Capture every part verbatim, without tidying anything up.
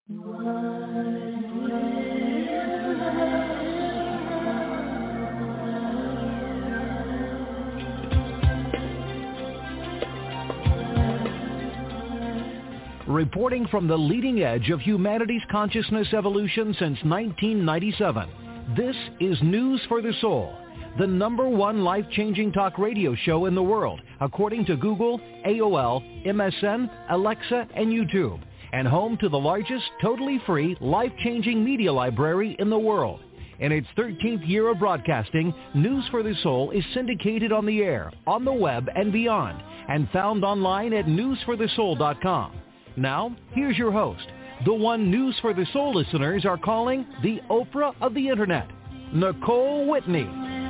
Reporting from the leading edge of humanity's consciousness evolution since nineteen ninety-seven, this is News for the Soul, the number one life-changing talk radio show in the world, according to Google, A O L, M S N, Alexa, and YouTube, and home to the largest totally free life-changing media library in the world. In its thirteenth year of broadcasting, News for the Soul is syndicated on the air, on the web, and beyond, and found online at news for the soul dot com. Now, here's your host, the one News for the Soul listeners are calling the Oprah of the Internet, Nicole Whitney.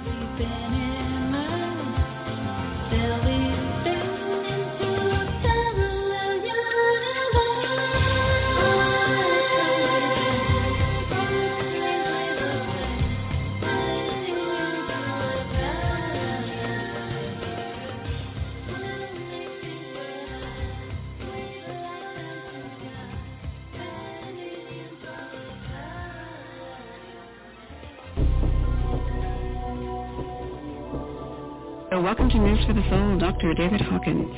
Welcome to News for the Soul, Doctor David Hawkins.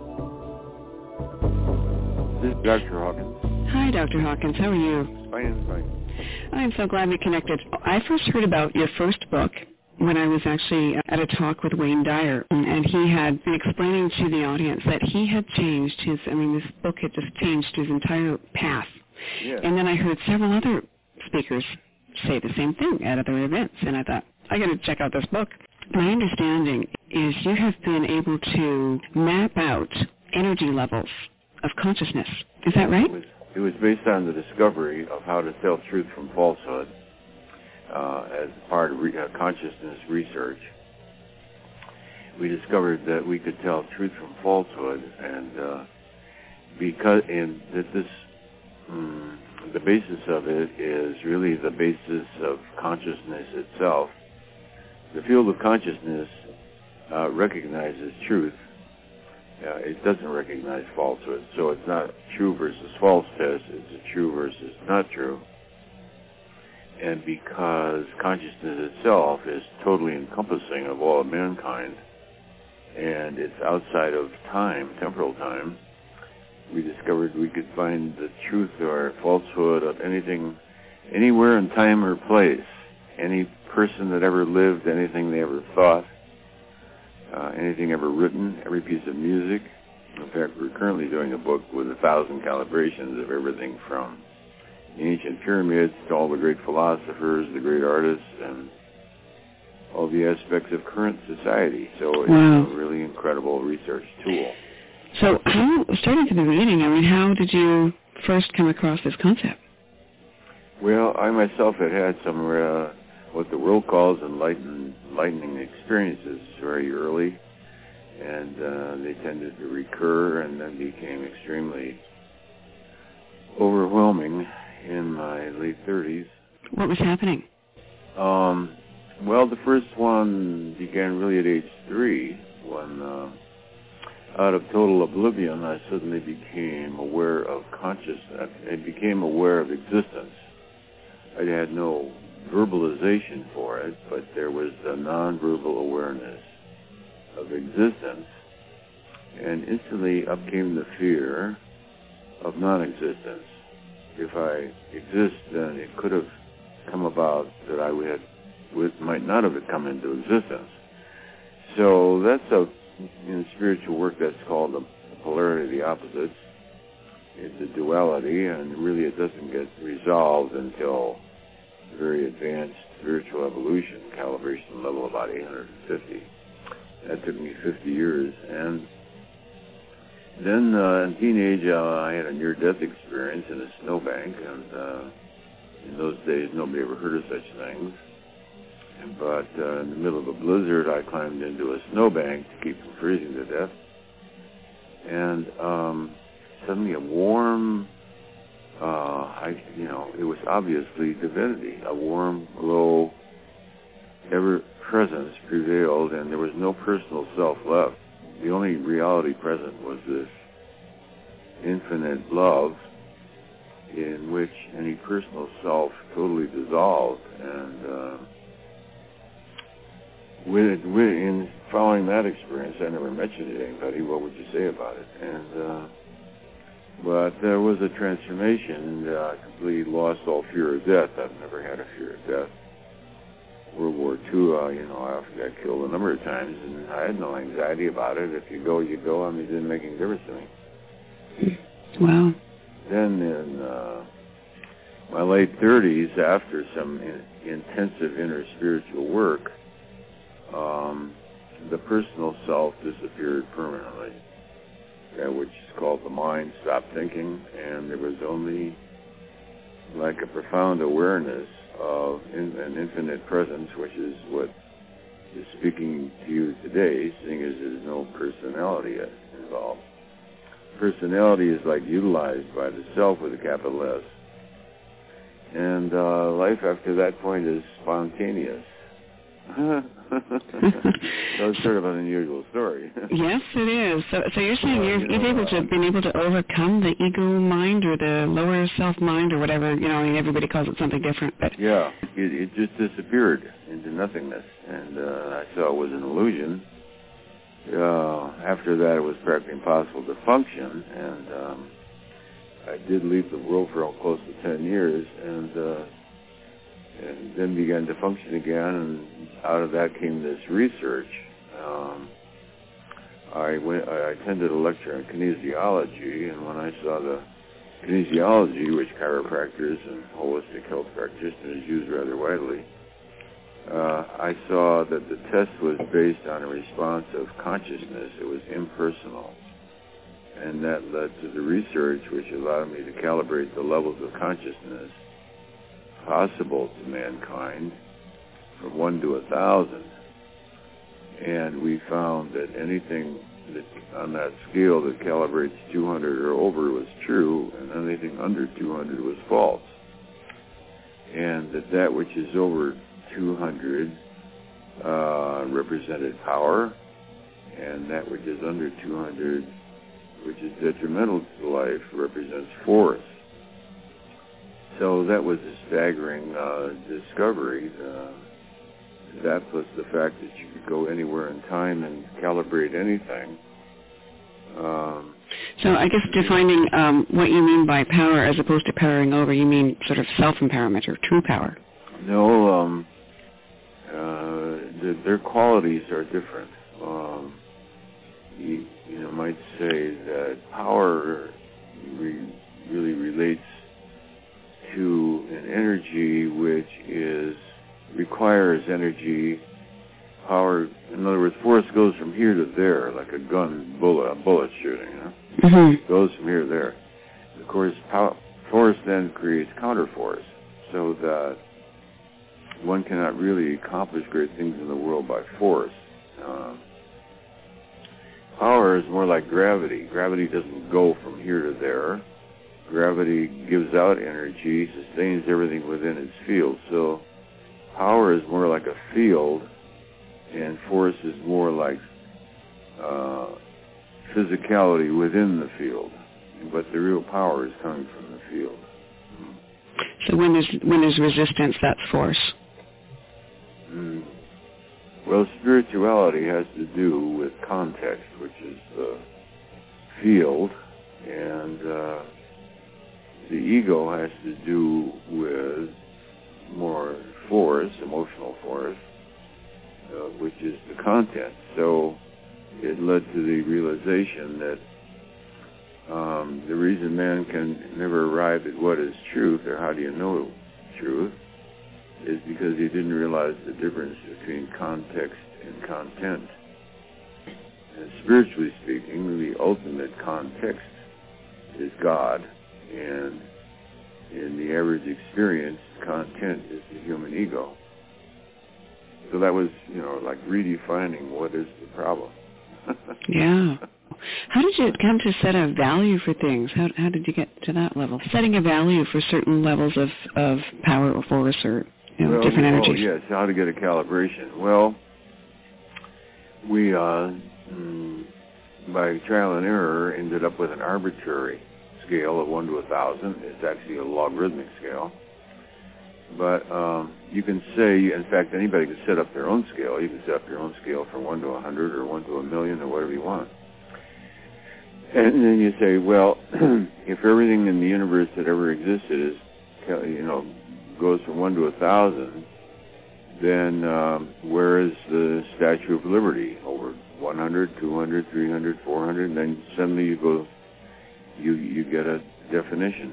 This is Doctor Hawkins. Hi, Doctor Hawkins. How are you? Fine, fine. I'm so glad we connected. I first heard about your first book when I was actually at a talk with Wayne Dyer, and he had been explaining to the audience that he had changed his, I mean, this book had just changed his entire path. Yeah. And then I heard several other speakers say the same thing at other events, and I thought, I got to check out this book. My understanding is you have been able to map out energy levels of consciousness. Is that right? It was, it was based on the discovery of how to tell truth from falsehood uh, as part of re- uh, consciousness research. We discovered that we could tell truth from falsehood, and uh, because and that this um, the basis of it is really the basis of consciousness itself. The field of consciousness uh, recognizes truth. Uh, it doesn't recognize falsehood. So it's not true versus false test. It's a true versus not true. And because consciousness itself is totally encompassing of all of mankind, and it's outside of time, temporal time, we discovered we could find the truth or falsehood of anything, anywhere in time or place, any person that ever lived, anything they ever thought, uh, anything ever written, every piece of music. In fact, we're currently doing a book with a thousand calibrations of everything from the ancient pyramids to all the great philosophers, the great artists, and all the aspects of current society. So it's wow. a really incredible research tool. So how, starting from the beginning, I mean, how did you first come across this concept? Well, I myself had had some uh, what the world calls enlightened, enlightening experiences very early, and uh, they tended to recur and then became extremely overwhelming in my late thirties. What was happening? Um, well, the first one began really at age three when, uh, out of total oblivion, I suddenly became aware of consciousness. I became aware of existence. I had no verbalization for it, but there was a nonverbal awareness of existence, and instantly up came the fear of non-existence. If I exist, then it could have come about that I would, would might not have come into existence. So that's a in spiritual work that's called the polarity of the opposites. It's a duality, and really it doesn't get resolved until very advanced spiritual evolution, calibration level about eight hundred fifty. That took me fifty years. And then uh, in teenage, uh, I had a near-death experience in a snowbank, and uh, in those days nobody ever heard of such things. But uh, in the middle of a blizzard, I climbed into a snowbank to keep from freezing to death. And um, suddenly a warm, uh, I, you know, it was obviously divinity. A warm glow, ever-presence prevailed, and there was no personal self left. The only reality present was this infinite love, in which any personal self totally dissolved. And uh, with, with, in following that experience, I never mentioned it to anybody. What would you say about it? And uh, but there was a transformation. Uh, I completely lost all fear of death. I've never had a fear of death. World War Two, uh, you know, I often got killed a number of times, and I had no anxiety about it. If you go, you go. I mean, it didn't make any difference to me. Wow. Then in uh, my late thirties, after some in, intensive inner spiritual work, um, the personal self disappeared permanently. That which is called the mind stopped thinking, and there was only like a profound awareness of in, an infinite presence, which is what is speaking to you today, seeing as there's no personality involved. Personality is like utilized by the self with a capital S. And uh, life after that point is spontaneous. So it's sort of an unusual story. Yes, it is. So, so you're saying well, you're, you know, you've able to uh, been able to overcome the ego mind or the lower self mind or whatever. You know, I mean, everybody calls it something different, but yeah, it, it just disappeared into nothingness, and uh, I saw it was an illusion. Uh, after that, it was practically impossible to function, and um, I did leave the world for close to ten years, and. Uh, and then began to function again, and out of that came this research. Um, I went, I attended a lecture on kinesiology, and when I saw the kinesiology, which chiropractors and holistic health practitioners use rather widely, uh, I saw that the test was based on a response of consciousness. It was impersonal. And that led to the research, which allowed me to calibrate the levels of consciousness possible to mankind from one to a thousand, and we found that anything that on that scale that calibrates two hundred or over was true, and anything under two hundred was false, and that that which is over two hundred uh, represented power, and that which is under two hundred, which is detrimental to life, represents force. So that was a staggering uh, discovery. Uh, that plus the fact that you could go anywhere in time and calibrate anything. Um, so I guess defining um, what you mean by power as opposed to powering over, you mean sort of self-empowerment or true power? No, um, uh, the, their qualities are different. Um, you, you know, might say that power re- really relates to an energy which is requires energy, power. In other words, force goes from here to there, like a gun bullet, a bullet shooting. You know? Mm-hmm. Goes from here to there. Of course, power, force then creates counterforce, so that one cannot really accomplish great things in the world by force. Uh, power is more like gravity. Gravity doesn't go from here to there. Gravity gives out energy, sustains everything within its field. So power is more like a field, and force is more like uh, physicality within the field. But the real power is coming from the field. So when there's, when there's resistance, that's force. Mm. Well, spirituality has to do with context, which is the field, and uh, the ego has to do with more force, emotional force, uh, which is the content. So it led to the realization that um, the reason man can never arrive at what is truth, or how do you know truth, is because he didn't realize the difference between context and content. And spiritually speaking, the ultimate context is God. And in the average experience, content is the human ego. So that was, you know, like redefining what is the problem. Yeah. How did you come to set a value for things? How how did you get to that level? Setting a value for certain levels of, of power or force or you know, well, different oh, energies. Yes, how to get a calibration. Well, we, uh, mm, by trial and error, ended up with an arbitrary scale of one to a thousand. It's actually a logarithmic scale. But um, you can say, in fact, anybody can set up their own scale. You can set up your own scale from one to a hundred or one to a million or whatever you want. And then you say, well, if everything in the universe that ever existed is, you know, goes from one to a thousand, then um, where is the Statue of Liberty? Over one hundred, two hundred, three hundred, four hundred, and then suddenly you go, you you get a definition.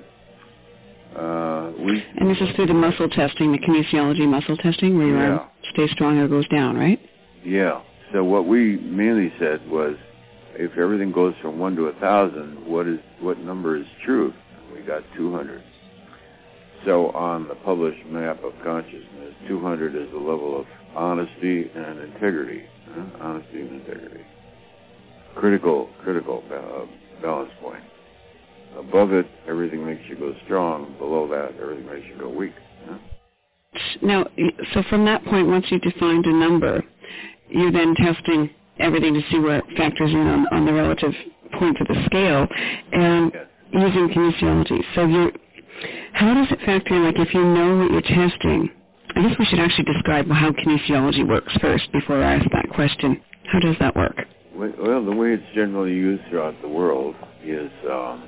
Uh, we, and this is through the muscle testing, the kinesiology muscle testing, where your yeah. arm stays strong or goes down, right? Yeah. So what we mainly said was, if everything goes from one to a thousand, what is what number is truth? We got two hundred. So on the published map of consciousness, two hundred is the level of honesty and integrity. Huh? Honesty and integrity. Critical, critical uh, balance point. Above it, everything makes you go strong. Below that, everything makes you go weak. Huh? Now, so from that point, once you defined a number, you're then testing everything to see where it factors in on, on the relative points of the scale, and yes. using kinesiology. So you're, how does it factor in, like if you know what you're testing? I guess we should actually describe how kinesiology works first before I ask that question. How does that work? Well, the way it's generally used throughout the world is um,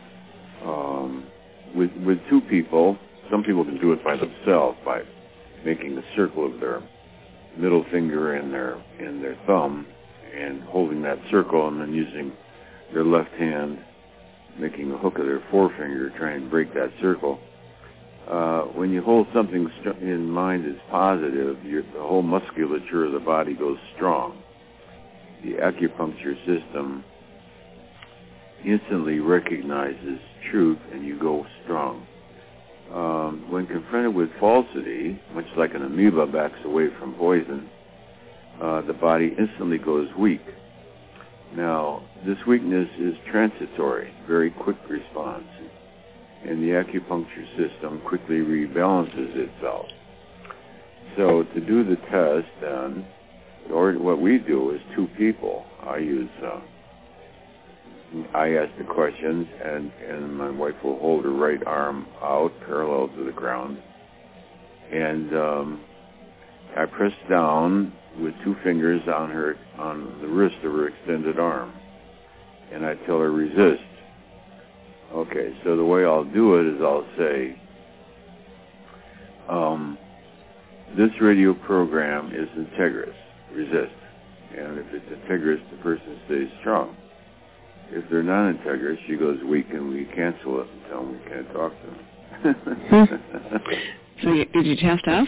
um, with with two people. Some people can do it by themselves by making a circle of their middle finger and their and their thumb and holding that circle, and then using their left hand, making a hook of their forefinger, trying to break that circle. Uh, when you hold something st- in mind as positive, your, the whole musculature of the body goes strong. The acupuncture system instantly recognizes truth, and you go strong. Um, when confronted with falsity, much like an amoeba backs away from poison, uh, the body instantly goes weak. Now, this weakness is transitory, very quick response, and the acupuncture system quickly rebalances itself. So to do the test, then, or what we do is two people. I use, uh, I ask the questions, and, and my wife will hold her right arm out parallel to the ground, and um, I press down with two fingers on her on the wrist of her extended arm, and I tell her resist. Okay, so the way I'll do it is I'll say, um, this radio program is integrous, resist. And if it's integrous, the person stays strong. If they're non-integrous, she goes weak, and we cancel it and tell them we can't talk to them. So you, did you test us?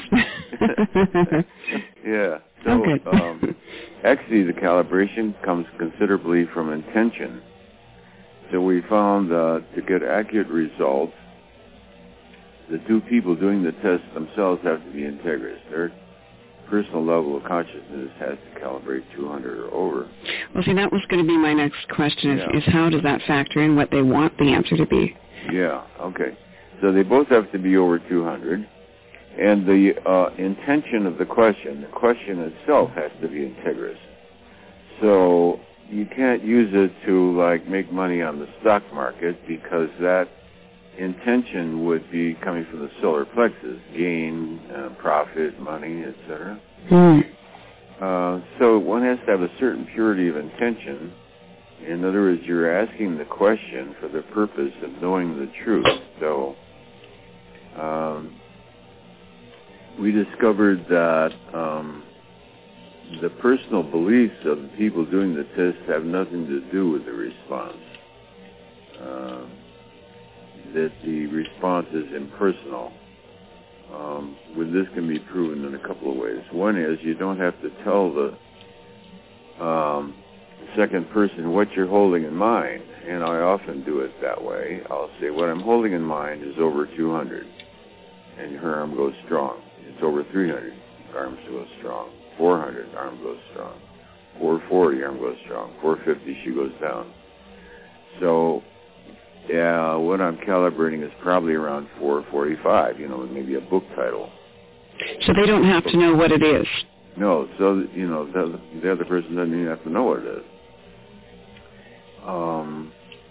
Yeah. So okay. um, actually, the calibration comes considerably from intention. So we found uh, to get accurate results, the two people doing the test themselves have to be integrous. Their personal level of consciousness has to calibrate two hundred or over. Well, see, that was going to be my next question, is, Yeah. is how does that factor in what they want the answer to be? Yeah, okay. So they both have to be over two hundred. And the uh, intention of the question, the question itself has to be integrous. So you can't use it to, like, make money on the stock market, because that intention would be coming from the solar plexus, gain, uh, profit, money, et cetera. Mm. Uh, so one has to have a certain purity of intention. In other words, you're asking the question for the purpose of knowing the truth. So um, we discovered that um, the personal beliefs of the people doing the test have nothing to do with the response. Uh, that the response is impersonal. Um, with this can be proven in a couple of ways. One is you don't have to tell the um, second person what you're holding in mind, and I often do it that way. I'll say, what I'm holding in mind is over two hundred, and her arm goes strong. It's over three hundred, arm goes strong. four hundred, arm goes strong. four forty, arm goes strong. four fifty, she goes down. So, yeah, what I'm calibrating is probably around four forty-five, you know, maybe a book title. So they don't have to know what it is. No, so, you know, the, the other person doesn't even have to know what it is. Um,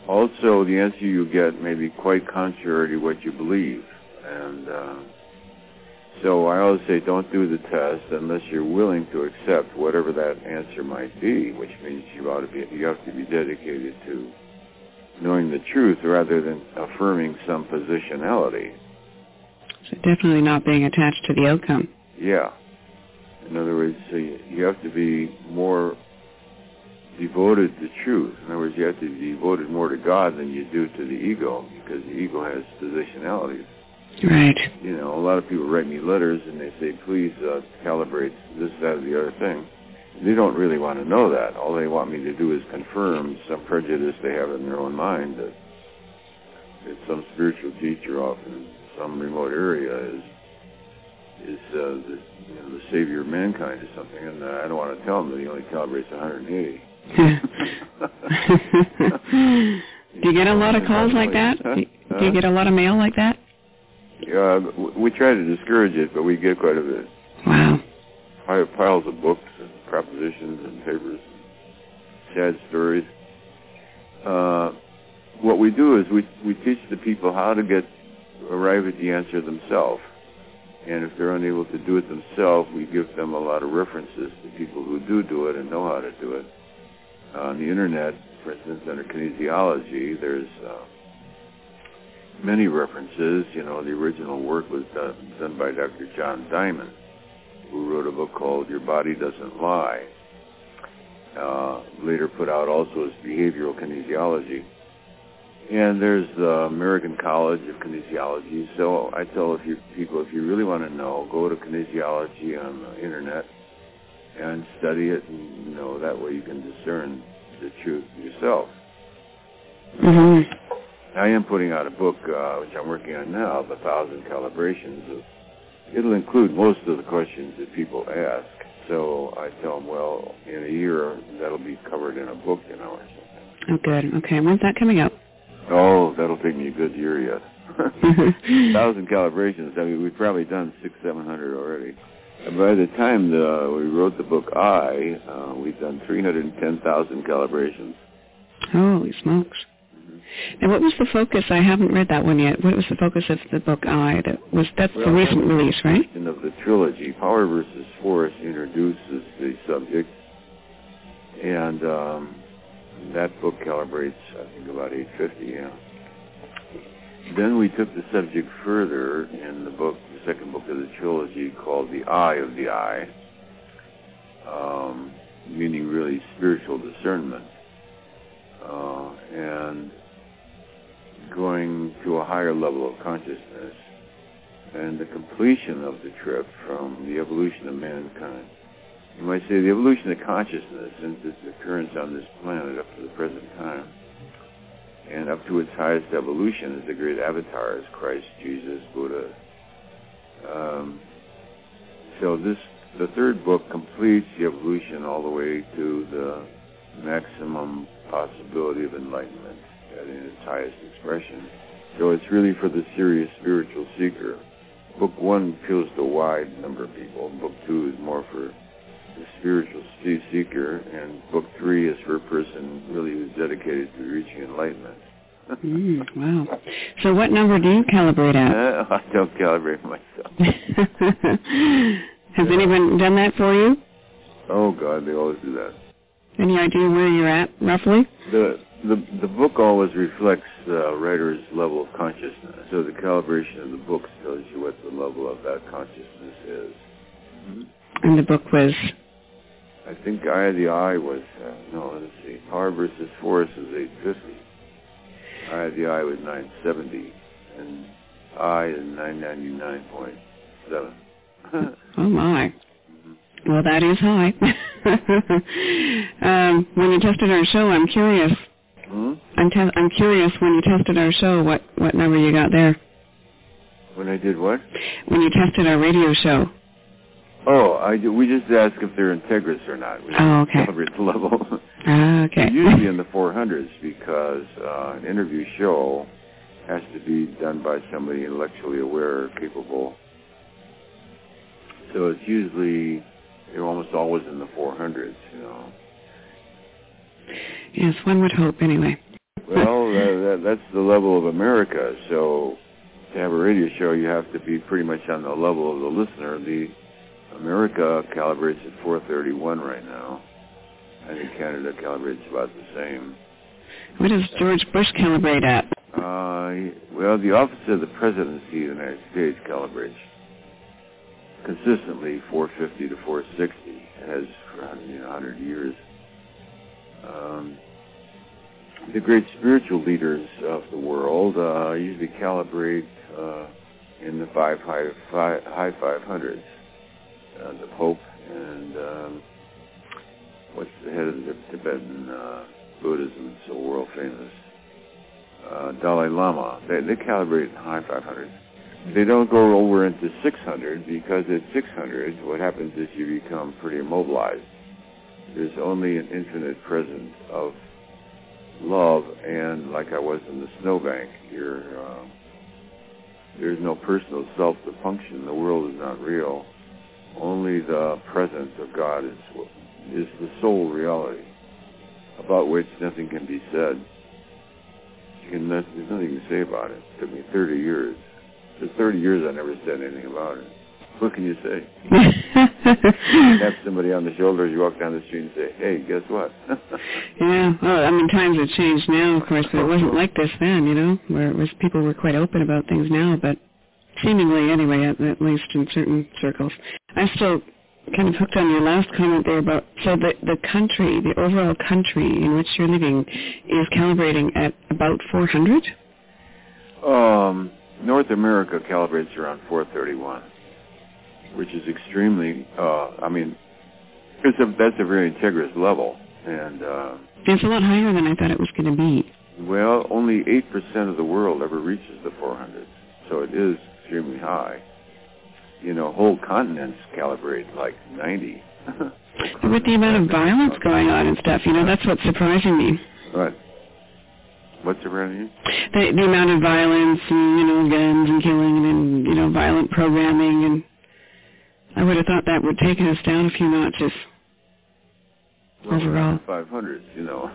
also, the answer you get may be quite contrary to what you believe. And uh, so I always say don't do the test unless you're willing to accept whatever that answer might be, which means you ought to be, you have to be dedicated to knowing the truth rather than affirming some positionality. So definitely not being attached to the outcome. Yeah. In other words, so you, you have to be more devoted to truth. In other words, you have to be devoted more to God than you do to the ego, because the ego has positionalities. Right. You know, a lot of people write me letters and they say, please uh, calibrate this, that, or the other thing. They don't really want to know that. All they want me to do is confirm some prejudice they have in their own mind that, that some spiritual teacher off in some remote area is is uh, the, you know, the savior of mankind or something, and uh, I don't want to tell them that he only calibrates one hundred eighty. Do you get a lot of calls like that? Huh? Do you get a lot of mail like that? Yeah, we try to discourage it, but we get quite a bit. Wow. Piles of books and propositions and papers, sad stories. Uh, what we do is we we teach the people how to get arrive at the answer themselves. And if they're unable to do it themselves, we give them a lot of references to people who do do it and know how to do it. Uh, on the internet, for instance, under kinesiology, there's uh, many references. You know, the original work was done, done by Doctor John Diamond, who wrote a book called Your Body Doesn't Lie. Uh, later put out also as Behavioral Kinesiology. And there's the American College of Kinesiology. So I tell if you, people, if you really want to know, go to kinesiology on the internet and study it, and you know, that way you can discern the truth yourself. Mm-hmm. I am putting out a book, uh, which I'm working on now, of a thousand calibrations. Of, it'll include most of the questions that people ask. So I tell them, well, in a year, that'll be covered in a book, you know, or something. Oh, good. Okay. When's that coming out? Oh, that'll take me a good year yet. A thousand calibrations. I mean, we've probably done six, seven hundred already. And by the time the, we wrote the book I, uh, we've done three hundred ten thousand calibrations. Holy smokes. Mm-hmm. And what was the focus? I haven't read that one yet. What was the focus of the book I? That was That's well, the recent release, right? Of the trilogy, Power versus Force introduces the subject, and um, that book calibrates, I think, about eight fifty, yeah. Then we took the subject further in the book, the second book of the trilogy, called The Eye of the Eye, um, meaning really spiritual discernment, uh, and going to a higher level of consciousness, and the completion of the trip from the evolution of mankind. You might say the evolution of consciousness since its occurrence on this planet up to the present time, and up to its highest evolution as the great avatars, Christ, Jesus, Buddha. Um, so this, the third book completes the evolution all the way to the maximum possibility of enlightenment in its highest expression. So it's really for the serious spiritual seeker. Book one appeals to a wide number of people. Book two is more for the spiritual seeker, and book three is for a person really who's dedicated to reaching enlightenment. mm, wow. So what number do you calibrate at? Uh, I don't calibrate myself. Has yeah. anyone done that for you? Oh, God, they always do that. Any idea where you're at, roughly? The the, the book always reflects the writer's level of consciousness. So the calibration of the book tells you what the level of that consciousness is. Mm-hmm. And the book was? I think Eye of the Eye was, uh, no, let's see, Power versus Force was eight fifty. Eye of the Eye was nine seventy. And I is nine ninety-nine point seven. Oh, my. Mm-hmm. Well, that is high. um, when you tested our show, I'm curious. Hmm? I'm, te- I'm curious, when you tested our show, what, what number you got there? When I did what? When you tested our radio show. Oh, I, we just ask if they're integrous or not. We oh, okay. Calibrate the level. Ah, okay. They're usually in the four hundreds because uh, an interview show has to be done by somebody intellectually aware, capable. So it's usually, they're almost always in the four hundreds, you know. Yes, one would hope, anyway. Well, uh, that, that's the level of America. So to have a radio show, you have to be pretty much on the level of the listener. The America calibrates at four thirty-one right now. I think Canada calibrates about the same. What does George Bush calibrate at? Uh, well, the Office of the Presidency of the United States calibrates consistently four fifty to four sixty. It has for you know, one hundred years. Um, the great spiritual leaders of the world uh, usually calibrate uh, in the five high, five, high five hundreds. Uh, the Pope and um, what's the head of the Tibetan uh, Buddhism, so world famous, uh, Dalai Lama. They, they calibrate in high five hundreds. They don't go over into six hundred because at six hundred, what happens is you become pretty immobilized. There's only an infinite presence of love, and like I was in the snowbank, you're, uh, there's no personal self to function. The world is not real. Only the presence of God is is the sole reality, about which nothing can be said. You can, there's nothing to say about it. It took me thirty years. For thirty years, I never said anything about it. What can you say? You tap somebody on the shoulder as you walk down the street and say, hey, guess what? Yeah, well, I mean, times have changed now, of course, but it wasn't like this then, you know, where it was people were quite open about things now, but seemingly anyway, at, at least in certain circles. I'm still kind of hooked on your last comment there about, so the, the country, the overall country in which you're living is calibrating at about four hundred? Um, North America calibrates around four thirty-one, which is extremely, uh, I mean, it's a, that's a very integrous level. And uh, it's a lot higher than I thought it was going to be. Well, only eight percent of the world ever reaches the four hundred, so it is extremely high. You know, whole continents calibrate like ninety. With the amount of violence going on and stuff, you know, that's what's surprising me. What? What's surprising you? The, the amount of violence and, you know, guns and killing and, you know, violent programming, and I would have thought that would take us down a few notches well, overall. five hundreds, you know.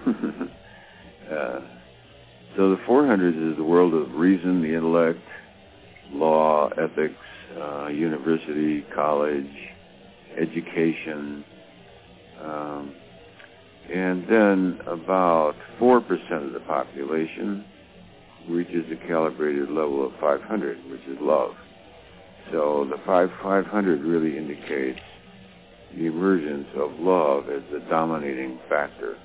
uh, so the four hundreds is the world of reason, the intellect, law, ethics, uh, university, college, education, um, and then about four percent of the population reaches a calibrated level of five hundred, which is love. So the five, 500 really indicates the emergence of love as the dominating factor.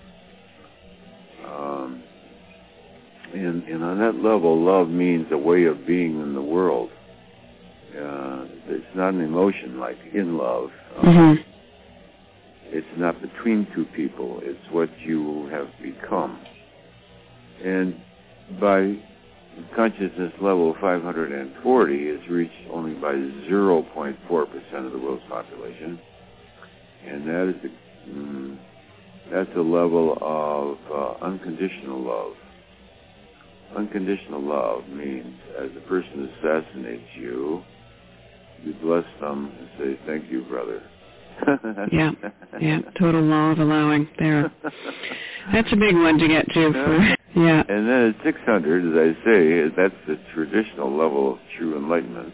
Um, and, and on that level, love means a way of being in the world. Uh, it's not an emotion like in love. Um, mm-hmm. It's not between two people. It's what you have become. And by consciousness level five hundred forty is reached only by zero point four percent of the world's population. And that is the, mm, that's a level of uh, unconditional love. Unconditional love means as a person assassinates you, you bless them and say, thank you, brother. yeah, yeah, total law of allowing there. That's a big one to get to. For, yeah. And then at six hundred, as I say, that's the traditional level of true enlightenment.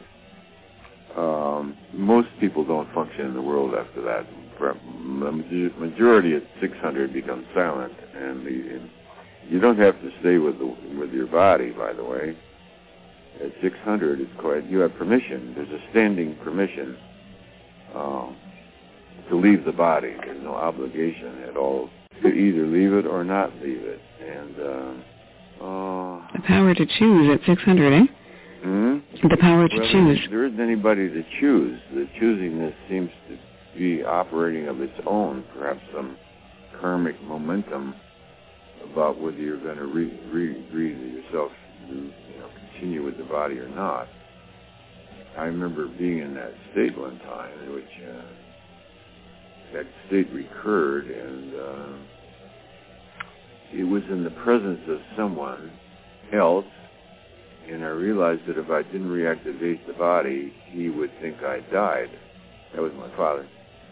Um, most people don't function in the world after that. The majority at six hundred becomes silent, and, the, and you don't have to stay with the, with your body, by the way. At six hundred, it's quite, you have permission. There's a standing permission um, to leave the body. There's no obligation at all to either leave it or not leave it. And uh, uh, the power to choose at six hundred, eh? Hmm? The power to well, choose. There isn't anybody to choose. The choosingness seems to be operating of its own, perhaps some karmic momentum about whether you're going to re- re- breathe yourself, you know, continue with the body or not. I remember being in that state one time in which uh, that state recurred, and uh, it was in the presence of someone else, and I realized that if I didn't reactivate the body, he would think I died. That was my father.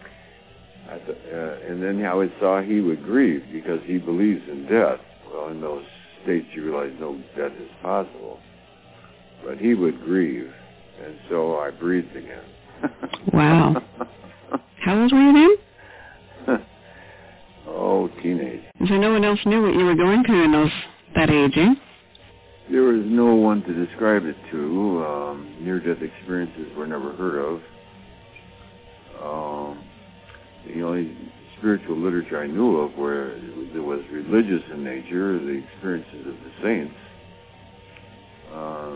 I th- uh, and then how I saw he would grieve because he believes in death. Well, in those states you realize no death is possible. But he would grieve, and so I breathed again. Wow. How old were you then? Oh, teenage. So no one else knew what you were going through in those that age, eh? There was no one to describe it to. Um, near-death experiences were never heard of. Um, the only spiritual literature I knew of where it was religious in nature, the experiences of the saints. Uh,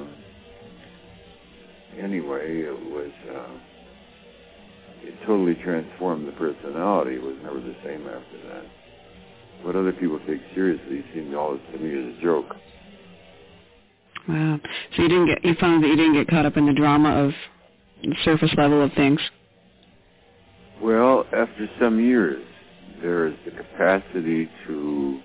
anyway, it was, uh, it totally transformed the personality. It was never the same after that. What other people take seriously seemed always to me as a joke. Wow. So you didn't get, you found that you didn't get caught up in the drama of the surface level of things? Well, after some years, there is the capacity to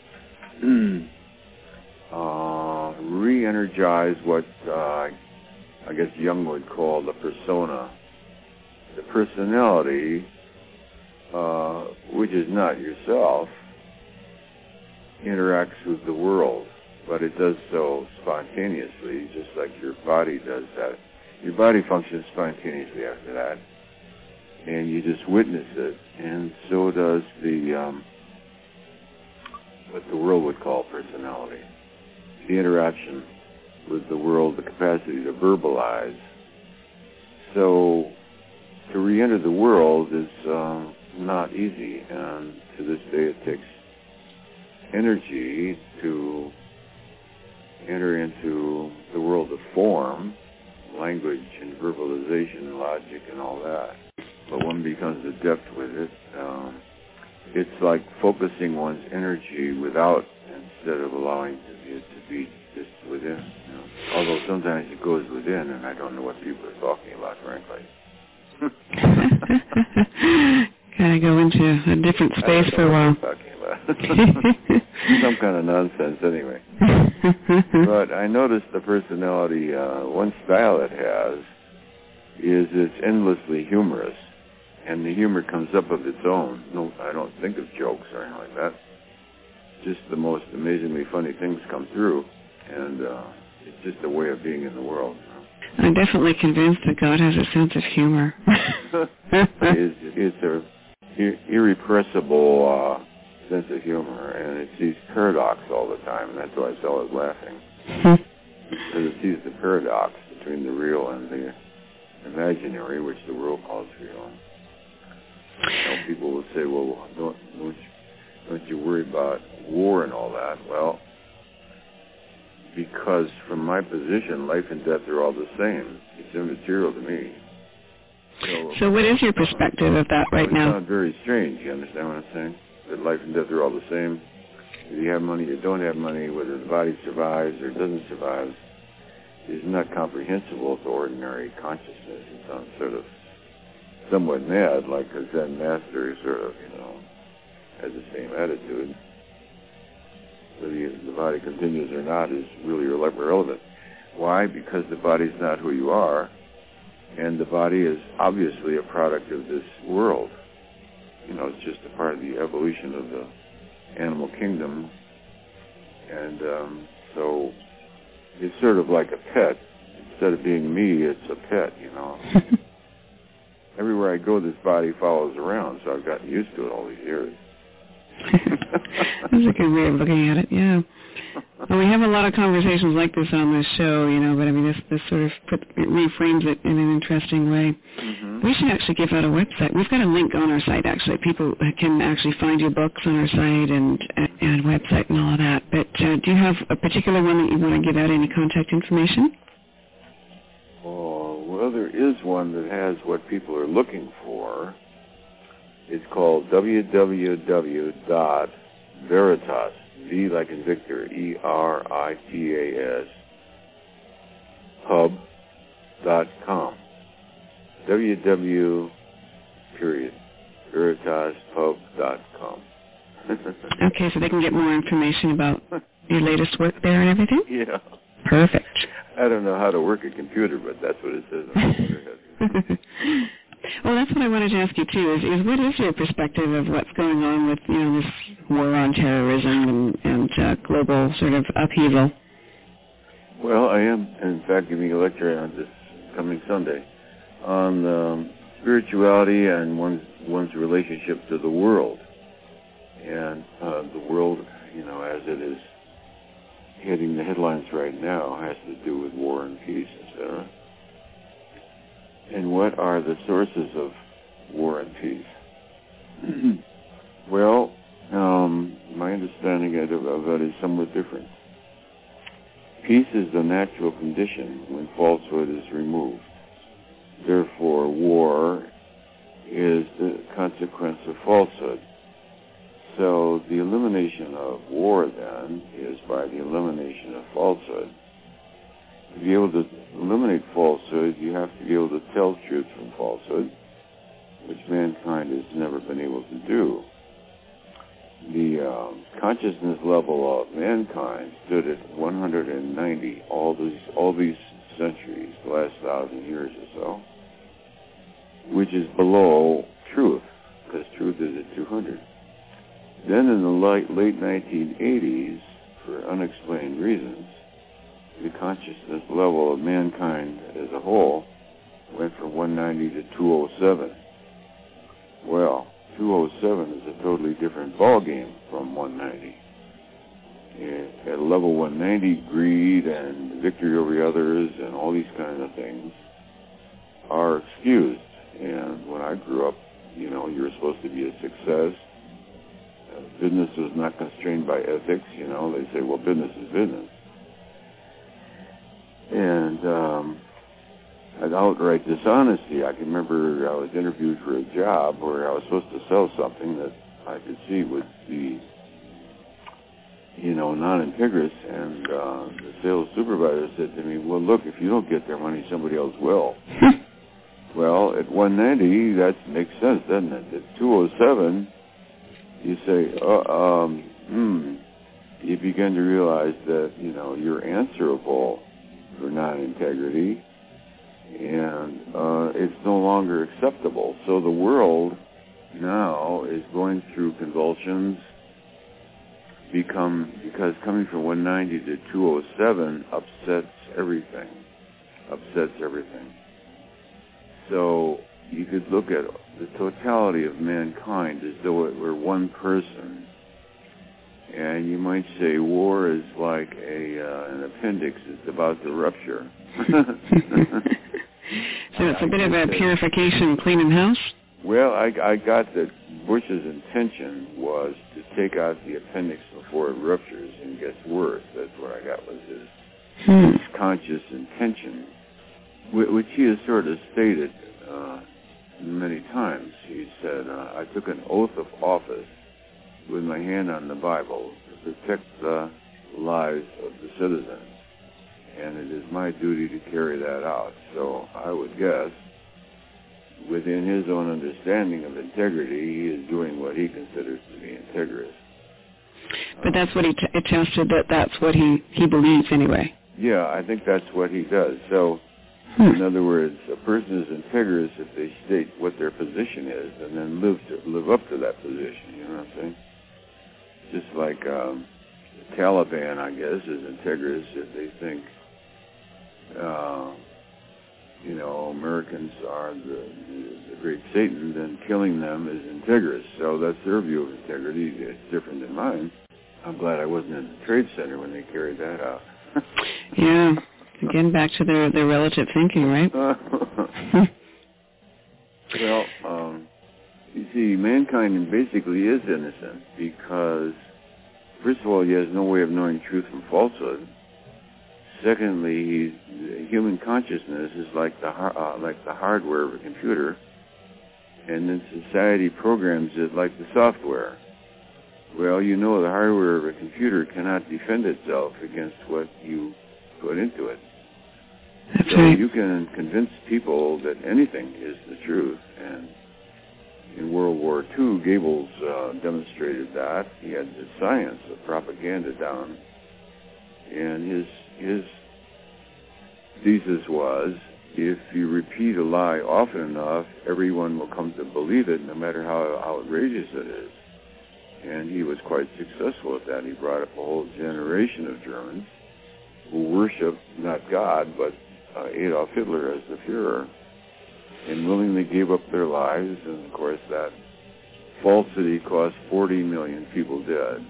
uh, re-energize what uh, I guess Jung would call the persona. The personality, uh, which is not yourself, interacts with the world, but it does so spontaneously, just like your body does that. Your body functions spontaneously after that, and you just witness it, and so does the, um, what the world would call personality. The interaction with the world, the capacity to verbalize. So, to re-enter the world is um, not easy, and to this day it takes energy to enter into the world of form, language and verbalization and logic and all that. But one becomes adept with it. Um, it's like focusing one's energy without, instead of allowing it to be just within. You know? Although sometimes it goes within, and I don't know what people are talking about, frankly. Kind of go into a different space for a while. Talking about. Some kind of nonsense, anyway. But I noticed the personality, uh, one style it has is it's endlessly humorous, and the humor comes up of its own. No, I don't think of jokes or anything like that. Just the most amazingly funny things come through, and uh, it's just a way of being in the world. I'm definitely convinced that God has a sense of humor. it's, it's a ir- irrepressible uh, sense of humor, and it sees paradox all the time, and that's why it's always laughing. Because it sees the paradox between the real and the imaginary, which the world calls real. You know, people will say, well, don't, don't, you, don't you worry about war and all that? Well, because from my position, life and death are all the same. It's immaterial to me. So, so what is your perspective of that right now? It's not very strange. You understand what I'm saying? That life and death are all the same. Whether you have money or don't have money, whether the body survives or doesn't survive, is not comprehensible to ordinary consciousness. It sounds sort of somewhat mad, like a Zen master sort of, you know, has the same attitude. Whether the body continues or not is really irrelevant. Why? Because the body's not who you are, and the body is obviously a product of this world. You know, it's just a part of the evolution of the animal kingdom, and um, so it's sort of like a pet. Instead of being me, it's a pet, you know. Everywhere I go, this body follows around, so I've gotten used to it all these years. That's a good way of looking at it, yeah. Well, we have a lot of conversations like this on this show, you know, but I mean, this, this sort of put, it reframes it in an interesting way. Mm-hmm. We should actually give out a website. We've got a link on our site, actually. People can actually find your books on our site and, and website and all of that. But uh, do you have a particular one that you want to give out, any contact information? Oh, well, there is one that has what people are looking for. It's called w w w dot veritas, V like in Victor, E R I T A S, pub dot com. www, period, veritas pub dot com. Okay, so they can get more information about your latest work there and everything? Yeah. Perfect. I don't know how to work a computer, but that's what it says on the computer. Well, that's what I wanted to ask you, too, is, is what is your perspective of what's going on with, you know, this war on terrorism and, and uh, global sort of upheaval. Well, I am, in fact, giving a lecture on this coming Sunday on um, spirituality and one's, one's relationship to the world. And uh, the world, you know, as it is hitting the headlines right now, has to do with war and peace, et cetera. And what are the sources of war and peace? Well, um, my understanding of, of that is somewhat different. Peace is the natural condition when falsehood is removed. Therefore, war is the consequence of falsehood. So the elimination of war, then, is by the elimination of falsehood. To be able to eliminate falsehood, you have to be able to tell truth from falsehood, which mankind has never been able to do. The um, consciousness level of mankind stood at one hundred ninety all these all these centuries, the last thousand years or so, which is below truth, because truth is at two hundred. Then in the late, late nineteen eighties, for unexplained reasons, the consciousness level of mankind as a whole went from one ninety to two oh seven. Well, two oh seven is a totally different ballgame from one ninety. At level one ninety, greed and victory over others and all these kinds of things are excused. And when I grew up, you know, you were supposed to be a success. Uh, business was not constrained by ethics, you know. They say, well, business is business. And um, an outright dishonesty. I can remember I was interviewed for a job where I was supposed to sell something that I could see would be, you know, non-integrous, and uh, the sales supervisor said to me, well, look, if you don't get their money, somebody else will. Well, at one ninety, that makes sense, doesn't it? At two oh seven, you say, uh, um, hmm, you begin to realize that, you know, you're answerable for non-integrity, and uh, it's no longer acceptable. So the world now is going through convulsions, become because coming from one ninety to two oh seven upsets everything, upsets everything. So you could look at the totality of mankind as though it were one person, and you might say war is like a uh, an appendix that's about to rupture. So it's a bit of a purification, cleaning house? Well, I, I got that Bush's intention was to take out the appendix before it ruptures and gets worse. That's what I got was his, hmm. his conscious intention, which he has sort of stated uh, many times. He said, uh, I took an oath of office with my hand on the Bible to protect the lives of the citizens, and it is my duty to carry that out. So I would guess, within his own understanding of integrity, he is doing what he considers to be integrous. But that's what he t- attested, that that's what he, he believes anyway. Yeah, I think that's what he does. So, hmm. in other words, a person is integrous if they state what their position is and then live to live up to that position, you know what I'm saying? Just like um, the Taliban, I guess, is integrous if they think, uh, you know, Americans are the, the, the great Satan, then killing them is integrous. So that's their view of integrity. It's different than mine. I'm glad I wasn't in the Trade Center when they carried that out. Yeah. Again, back to their, their relative thinking, right? Well, um, you see, mankind basically is innocent because, first of all, he has no way of knowing truth from falsehood. Secondly, he's, human consciousness is like the uh, like the hardware of a computer, and then society programs it like the software. Well, you know the hardware of a computer cannot defend itself against what you put into it. That's so right. You can convince people that anything is the truth, and in World War Two, Goebbels uh, demonstrated that. He had the science of propaganda down, and his his thesis was, if you repeat a lie often enough, everyone will come to believe it, no matter how outrageous it is. And he was quite successful at that. He brought up a whole generation of Germans who worshiped not God, but uh, Adolf Hitler as the Führer, and willingly gave up their lives. And, of course, that falsity cost forty million people dead.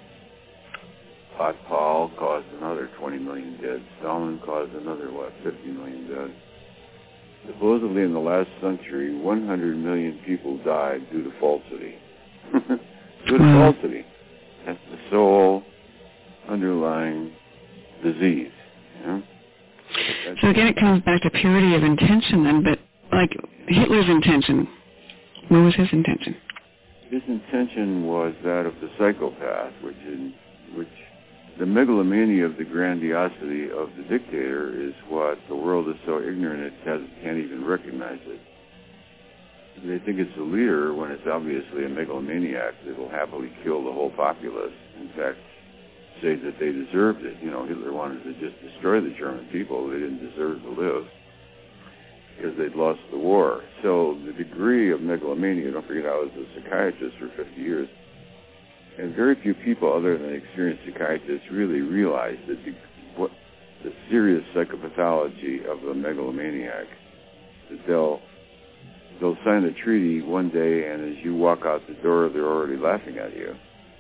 Potpal caused another twenty million dead. Stalin caused another, what, fifty million dead. Supposedly in the last century, one hundred million people died due to falsity. Due to falsity. That's the sole underlying disease. You know? So again, it comes back to purity of intention then, but like Hitler's intention, what was his intention? His intention was that of the psychopath, which is, which the megalomania of the grandiosity of the dictator is what the world is so ignorant it has, can't even recognize it. They think it's a leader when it's obviously a megalomaniac that will happily kill the whole populace. In fact, say that they deserved it. You know, Hitler wanted to just destroy the German people. They didn't deserve to live because they'd lost the war. So the degree of megalomania, don't forget I was a psychiatrist for fifty years, and very few people other than experienced psychiatrists really realize that the, what, the serious psychopathology of a megalomaniac, that they'll, they'll sign a treaty one day, and as you walk out the door, they're already laughing at you.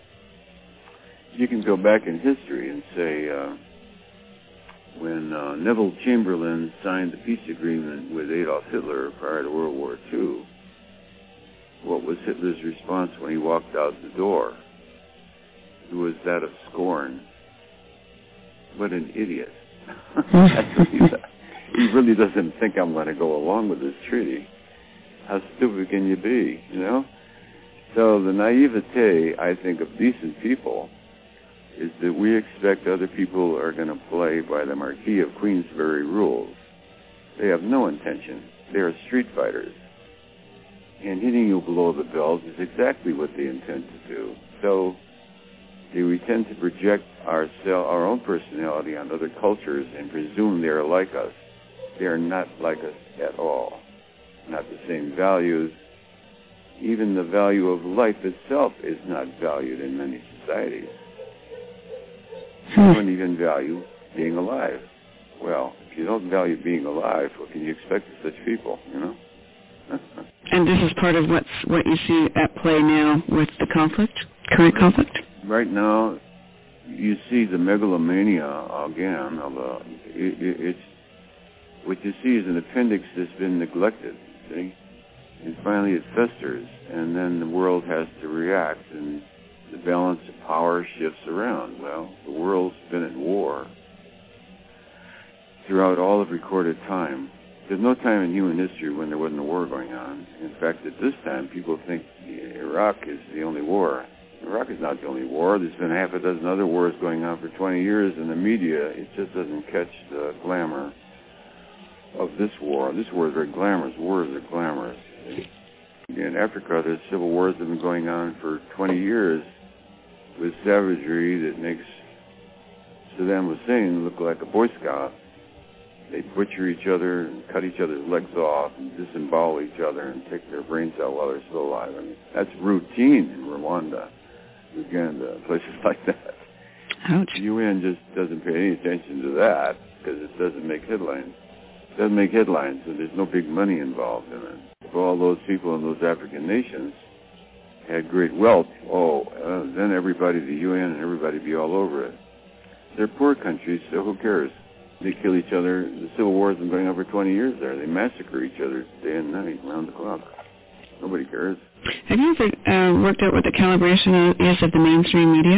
You can go back in history and say, uh, when uh, Neville Chamberlain signed the peace agreement with Adolf Hitler prior to World War Two, what was Hitler's response when he walked out the door? It was that of scorn. What an idiot. That's what he, he really doesn't think I'm going to go along with this treaty. How stupid can you be, you know? So the naivete, I think, of decent people is that we expect other people are going to play by the Marquis of Queensberry rules. They have no intention. They are street fighters. And hitting you below the belt is exactly what they intend to do. So we tend to project our, our own personality on other cultures and presume they are like us. They are not like us at all. Not the same values. Even the value of life itself is not valued in many societies. You don't even value being alive. Well, if you don't value being alive, what can you expect of such people, you know? And this is part of what's what you see at play now with the conflict, current conflict? Right now, you see the megalomania again. Of a, it, it, it's, what you see is an appendix that's been neglected, see? And finally it festers, and then the world has to react, and the balance of power shifts around. Well, the world's been at war throughout all of recorded time. There's no time in human history when there wasn't a war going on. In fact, at this time, people think Iraq is the only war. Iraq is not the only war. There's been half a dozen other wars going on for twenty years, and the media, it just doesn't catch the glamour of this war. This war is very glamorous. Wars are glamorous. In Africa, there's civil wars that have been going on for twenty years with savagery that makes Saddam Hussein look like a Boy Scout. They butcher each other and cut each other's legs off and disembowel each other and take their brains out while they're still alive. I mean, that's routine in Rwanda, Uganda, places like that. Ouch. The U N just doesn't pay any attention to that because it doesn't make headlines. It doesn't make headlines, and there's no big money involved in it. If all those people in those African nations had great wealth, oh, uh, then everybody, the U N and everybody be all over it. They're poor countries, so who cares? They kill each other. The civil war has been going on for twenty years there. They massacre each other day and night, round the clock. Nobody cares. Have you ever uh, worked out what the calibration is of the mainstream media?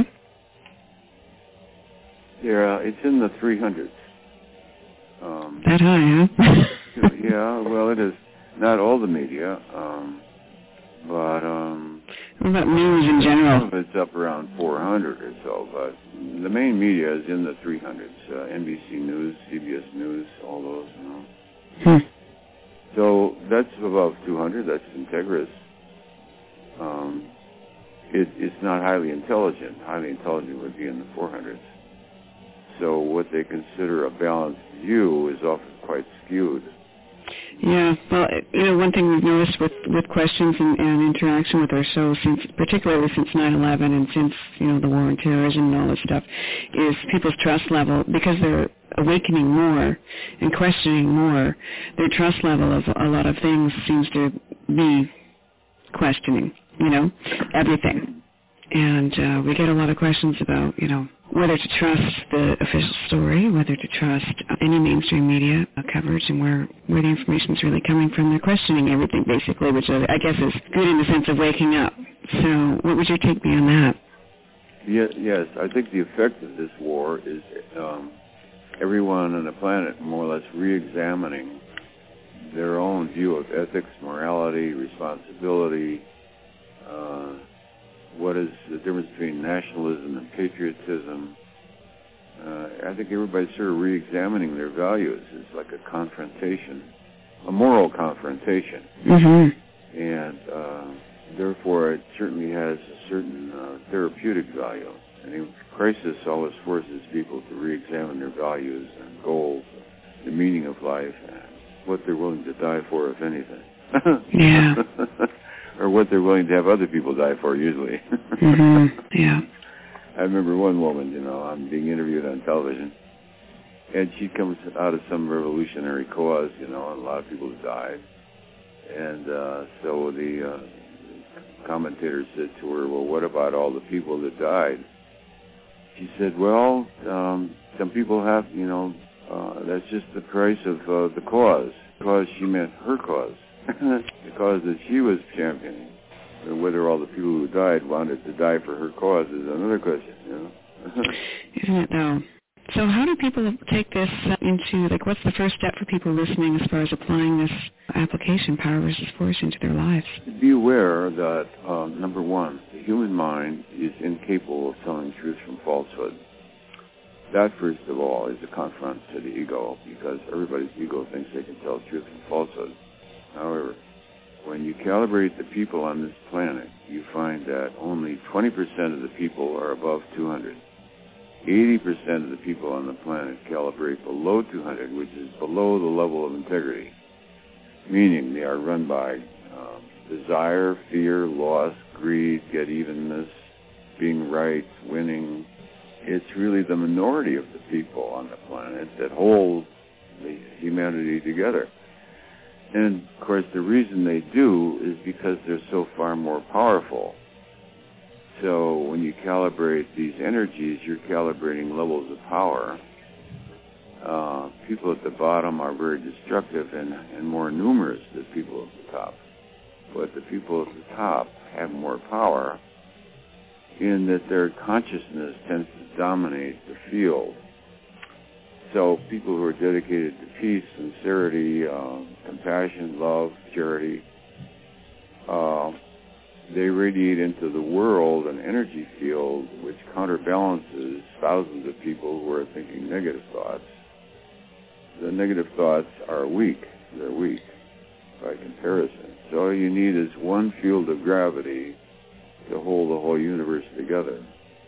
Yeah, it's in the three hundreds. Um, that high, huh? Yeah, well, it is. Not all the media, um, but... Um, what about news in general? Some of it's up around four hundred or so, but the main media is in the three hundreds. Uh, N B C News, C B S News, all those, you know. Hmm. So that's above two hundred. That's Integris. Um, it, it's not highly intelligent. Highly intelligent would be in the four hundreds. So what they consider a balanced view is often quite skewed. Yeah, well, you know, one thing we've noticed with, with questions and, and interaction with our show, since particularly since nine eleven and since, you know, the war on terrorism and all this stuff, is people's trust level, because they're awakening more and questioning more, their trust level of a lot of things seems to be questioning, you know, everything. And uh, we get a lot of questions about, you know, whether to trust the official story, whether to trust any mainstream media coverage, and where, where the information is really coming from. They're questioning everything, basically, which I guess is good in the sense of waking up. So what would your take be on that? Yes, yes, I think the effect of this war is um, everyone on the planet more or less re-examining their own view of ethics, morality, responsibility, uh, what is the difference between nationalism and patriotism. Uh, I think everybody's sort of re-examining their values. It's like a confrontation, a moral confrontation. Mm-hmm. And uh, therefore it certainly has a certain uh, therapeutic value. And in crisis always forces people to re-examine their values and goals, the meaning of life, and what they're willing to die for, if anything. Yeah. Or what they're willing to have other people die for, usually. Mm-hmm. Yeah. I remember one woman, you know, I'm being interviewed on television, and she comes out of some revolutionary cause, you know, and a lot of people have died. And uh, so the uh, commentator said to her, well, what about all the people that died? She said, well, um, some people have, you know, uh, that's just the price of uh, the cause. Because she meant her cause. The cause that she was championing. And whether all the people who died wanted to die for her cause is another question, you know. Isn't it, though? So how do people take this into, like, what's the first step for people listening as far as applying this application, power versus force, into their lives? Be aware that, um, number one, the human mind is incapable of telling truth from falsehood. That, first of all, is a confront to the ego, because everybody's ego thinks they can tell truth from falsehood. However, when you calibrate the people on this planet, you find that only twenty percent of the people are above two hundred. eighty percent of the people on the planet calibrate below two hundred, which is below the level of integrity, meaning they are run by um, desire, fear, loss, greed, get-evenness, being right, winning. It's really the minority of the people on the planet that hold the humanity together. And, of course, the reason they do is because they're so far more powerful. So when you calibrate these energies, you're calibrating levels of power. Uh, people at the bottom are very destructive and, and more numerous than people at the top. But the people at the top have more power in that their consciousness tends to dominate the field. So people who are dedicated to peace, sincerity, uh, compassion, love, charity, uh, they radiate into the world an energy field which counterbalances thousands of people who are thinking negative thoughts. The negative thoughts are weak. They're weak by comparison. So all you need is one field of gravity to hold the whole universe together.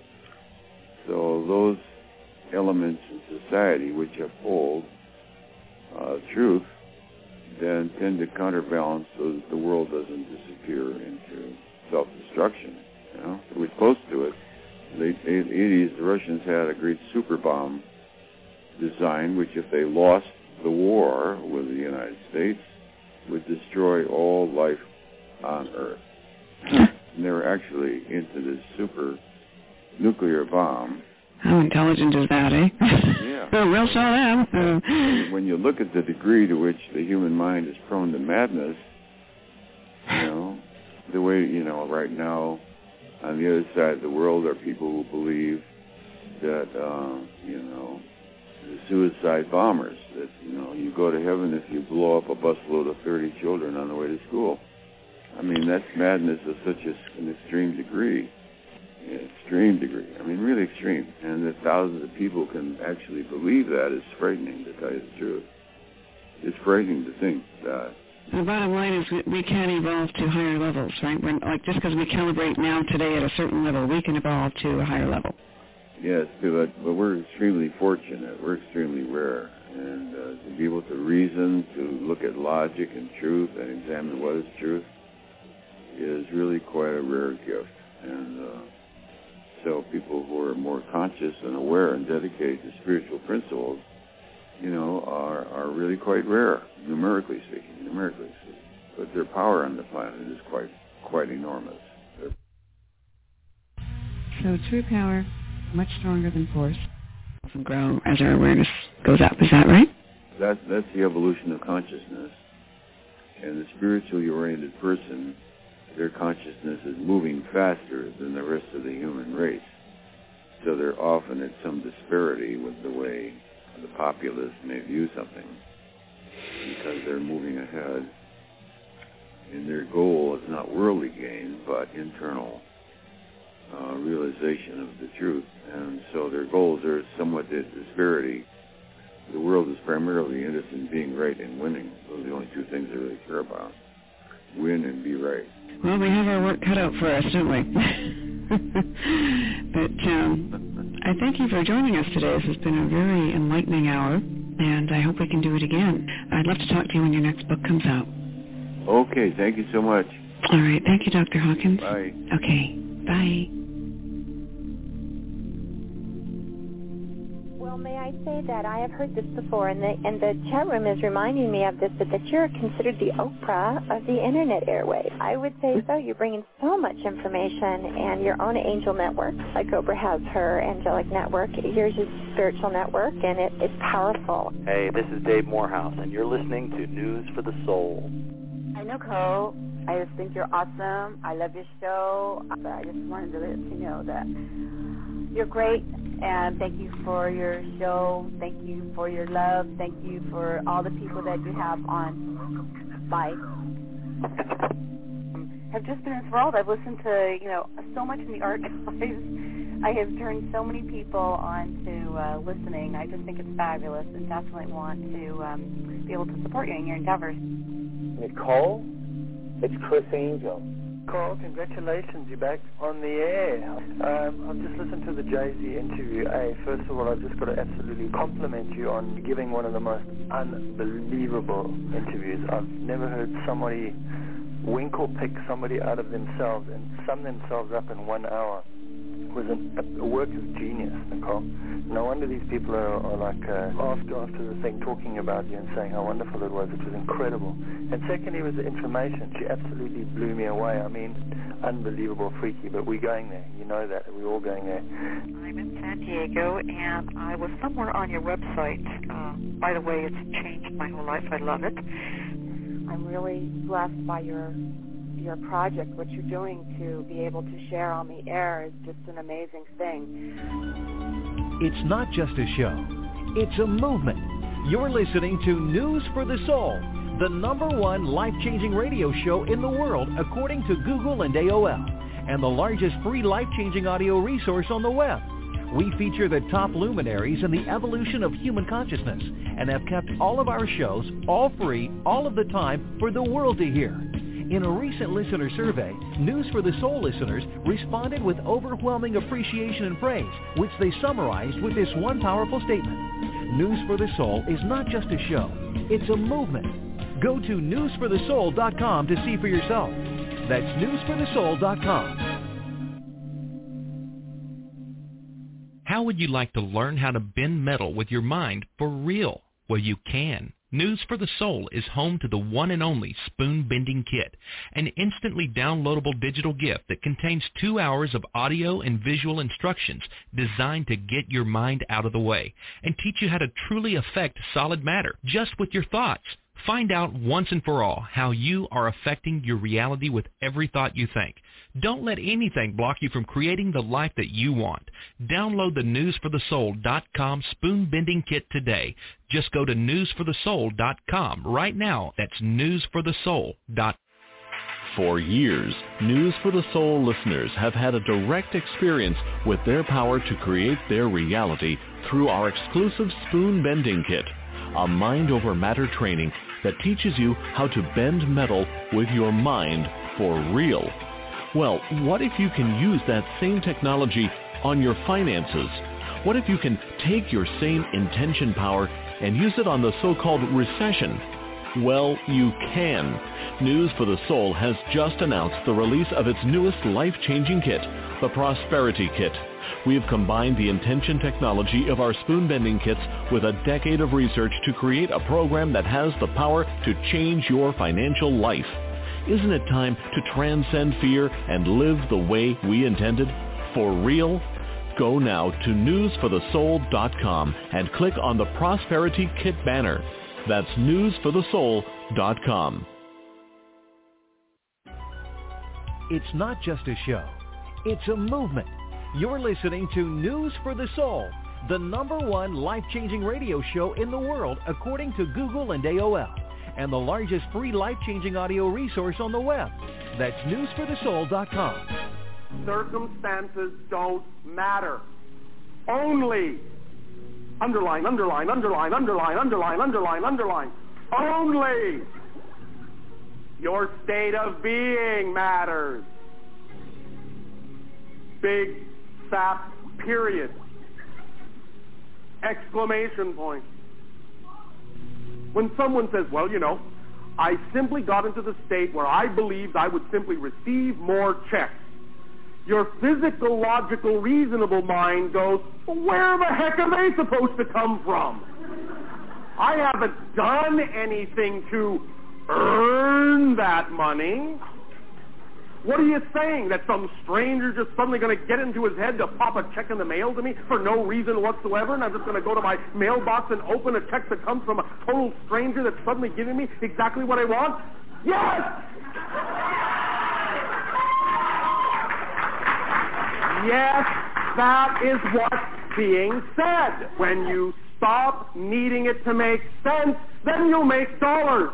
So those elements in society which uphold uh, truth then tend to counterbalance so that the world doesn't disappear into self-destruction. You know, we're close to it. In the eighties, the Russians had a great super bomb design, which, if they lost the war with the United States, would destroy all life on Earth. And they were actually into this super nuclear bomb. How intelligent is that, eh? Yeah. Oh, we'll show them. Uh, when you look at the degree to which the human mind is prone to madness, you know, the way, you know, right now, on the other side of the world are people who believe that, uh, you know, the suicide bombers, that, you know, you go to heaven if you blow up a busload of thirty children on the way to school. I mean, that's madness of such a, an extreme degree. Extreme degree. I mean, really extreme. And that thousands of people can actually believe that is frightening, to tell you the truth. It's frightening to think that. The bottom line is we can evolve to higher levels, right? When, like, just because we calibrate now today at a certain level, we can evolve to a higher level. Yes, but, but we're extremely fortunate. We're extremely rare. And uh, to be able to reason, to look at logic and truth and examine what is truth is really quite a rare gift. And uh, so people who are more conscious and aware and dedicated to spiritual principles, you know, are, are really quite rare, numerically speaking, numerically speaking. But their power on the planet is quite quite enormous. They're So true power, much stronger than force, and grow as our awareness goes up. Is that right? That's, that's the evolution of consciousness. And the spiritually oriented person, their consciousness is moving faster than the rest of the human race. So they're often at some disparity with the way the populace may view something, because they're moving ahead. And their goal is not worldly gain, but internal uh, realization of the truth. And so their goals are somewhat at disparity. The world is primarily interested in being right and winning. Those are the only two things they really care about. Win and be right. Well, we have our work cut out for us, don't we? But um, I thank you for joining us today. This has been a very enlightening hour, and I hope we can do it again. I'd love to talk to you when your next book comes out. Okay, thank you so much. All right, thank you, Doctor Hawkins. Bye. Okay, bye. Well, may I say that I have heard this before, and the, and the chat room is reminding me of this, but that you're considered the Oprah of the Internet airwaves. I would say so. You're bringing so much information, and your own angel network, like Oprah has her angelic network. Yours is spiritual network, and it, it's powerful. Hey, this is Dave Morehouse, and you're listening to News for the Soul. Hi, Nicole. I just think you're awesome. I love your show. I just wanted to let you know that you're great, and thank you for your show. Thank you for your love. Thank you for all the people that you have on life. I've just been enthralled. I've listened to, you know, so much in the archives. I have turned so many people on to uh, listening. I just think it's fabulous, and definitely want to um, be able to support you in your endeavors. Nicole, it's Chris Angel. Nicole, congratulations, you're back on the air. Um, I've just listened to the Jay-Z interview. Hey, first of all, I've just got to absolutely compliment you on giving one of the most unbelievable interviews. I've never heard somebody wink or pick somebody out of themselves and sum themselves up in one hour. It was an, a, a work of genius, Nicole. No wonder these people are, are like uh, after after the thing talking about you and saying how wonderful it was. It was incredible. And secondly was the information. She absolutely blew me away. I mean, unbelievable, freaky. But we're going there. You know that. We're all going there. I'm in San Diego, and I was somewhere on your website. Uh, by the way, it's changed my whole life. I love it. I'm really blessed by your your project. What you're doing to be able to share on the air is just an amazing thing. It's not just a show. It's a movement. You're listening to News for the Soul, the number one life-changing radio show in the world according to Google and A O L, and the largest free life-changing audio resource on the web. We feature the top luminaries in the evolution of human consciousness and have kept all of our shows all free all of the time for the world to hear. In a recent listener survey, News for the Soul listeners responded with overwhelming appreciation and praise, which they summarized with this one powerful statement. News for the Soul is not just a show, it's a movement. Go to news for the soul dot com to see for yourself. That's news for the soul dot com. How would you like to learn how to bend metal with your mind for real? Well, you can. News for the Soul is home to the one and only Spoon Bending Kit, an instantly downloadable digital gift that contains two hours of audio and visual instructions designed to get your mind out of the way and teach you how to truly affect solid matter just with your thoughts. Find out once and for all how you are affecting your reality with every thought you think. Don't let anything block you from creating the life that you want. Download the news for the soul dot com Spoon Bending Kit today. Just go to news for the soul dot com right now. That's news for the soul dot com. For years, News for the Soul listeners have had a direct experience with their power to create their reality through our exclusive Spoon Bending Kit, a mind-over-matter training that teaches you how to bend metal with your mind for real. Well, what if you can use that same technology on your finances? What if you can take your same intention power and use it on the so-called recession? Well, you can. News for the Soul has just announced the release of its newest life-changing kit, the Prosperity Kit. We have combined the intention technology of our spoon-bending kits with a decade of research to create a program that has the power to change your financial life. Isn't it time to transcend fear and live the way we intended? For real? Go now to news for the soul dot com and click on the Prosperity Kit banner. That's news for the soul dot com. It's not just a show. It's a movement. You're listening to News for the Soul, the number one life-changing radio show in the world according to Google and A O L, and the largest free life-changing audio resource on the web. That's news for the soul dot com. Circumstances don't matter. Only, underline, underline, underline, underline, underline, underline, underline, only your state of being matters. Big, fat, period. Exclamation point. When someone says, well, you know, I simply got into the state where I believed I would simply receive more checks, your physical, logical, reasonable mind goes, well, where the heck are they supposed to come from? I haven't done anything to earn that money. What are you saying? That some stranger just suddenly going to get into his head to pop a check in the mail to me for no reason whatsoever, and I'm just going to go to my mailbox and open a check that comes from a total stranger that's suddenly giving me exactly what I want? Yes! Yes, that is what's being said. When you stop needing it to make sense, then you'll make dollars.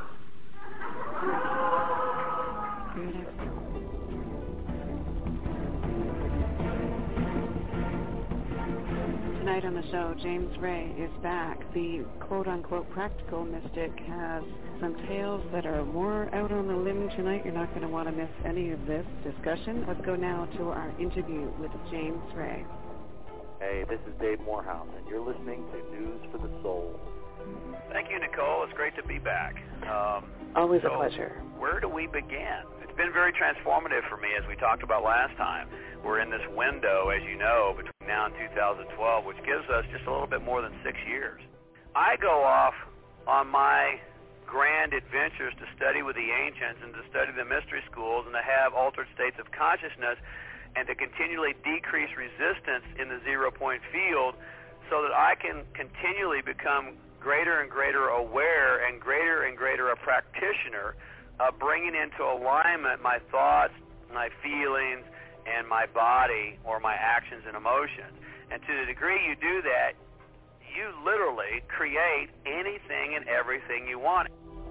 Tonight on the show, James Ray is back. The quote-unquote practical mystic has some tales that are more out on the limb tonight. You're not going to want to miss any of this discussion. Let's go now to our interview with James Ray. Hey, this is Dave Morehouse, and you're listening to News for the Soul. Thank you, Nicole. It's great to be back. Um, Always so a pleasure. Where do we begin? It's been very transformative for me, as we talked about last time. We're in this window, as you know, between now and two thousand twelve, which gives us just a little bit more than six years. I go off on my grand adventures to study with the ancients and to study the mystery schools and to have altered states of consciousness and to continually decrease resistance in the zero-point field so that I can continually become greater and greater aware and greater and greater a practitioner of bringing into alignment my thoughts, my feelings, and my body or my actions and emotions. And to the degree you do that, you literally create anything and everything you want.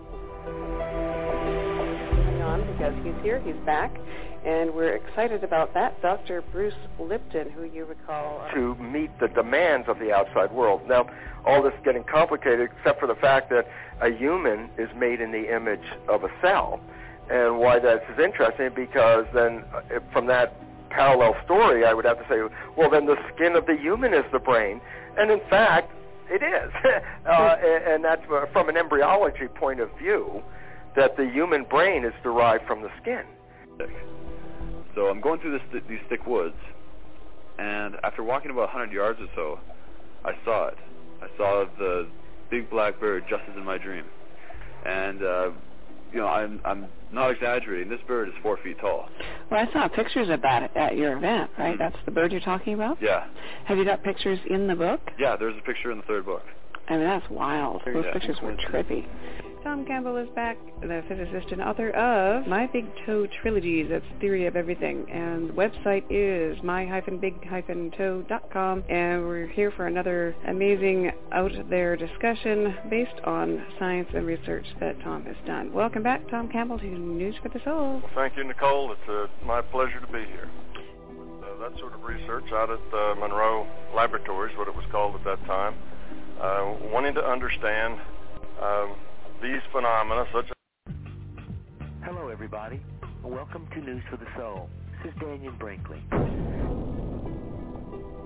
On because he's here, he's back, and we're excited about that. Doctor Bruce Lipton, who you recall uh, to meet the demands of the outside world. Now, all this is getting complicated, except for the fact that a human is made in the image of a cell. And why that is interesting, because then uh, from that parallel story, I would have to say, well, then the skin of the human is the brain. And in fact, it is. uh, and that's from an embryology point of view, that the human brain is derived from the skin. So I'm going through this, these thick woods, and after walking about one hundred yards or so, I saw it. I saw the big black bird just as in my dream. And, uh, you know, I'm, I'm not exaggerating. This bird is four feet tall. Well, I saw pictures of that at your event, right? Mm-hmm. That's the bird you're talking about? Yeah. Have you got pictures in the book? Yeah, there's a picture in the third book. I mean, that's wild. Those yeah. pictures were trippy. Tom Campbell is back, the physicist and author of My Big Toe Trilogies. That's Theory of Everything. And the website is my dash big dash toe dot com. And we're here for another amazing out-there discussion based on science and research that Tom has done. Welcome back, Tom Campbell, to News for the Soul. Well, thank you, Nicole. It's uh, my pleasure to be here. Uh, that sort of research out at uh, Monroe Laboratories, what it was called at that time, uh, wanting to understand um, these phenomena such as... Hello, everybody. Welcome to News for the Soul. This is Daniel Brinkley.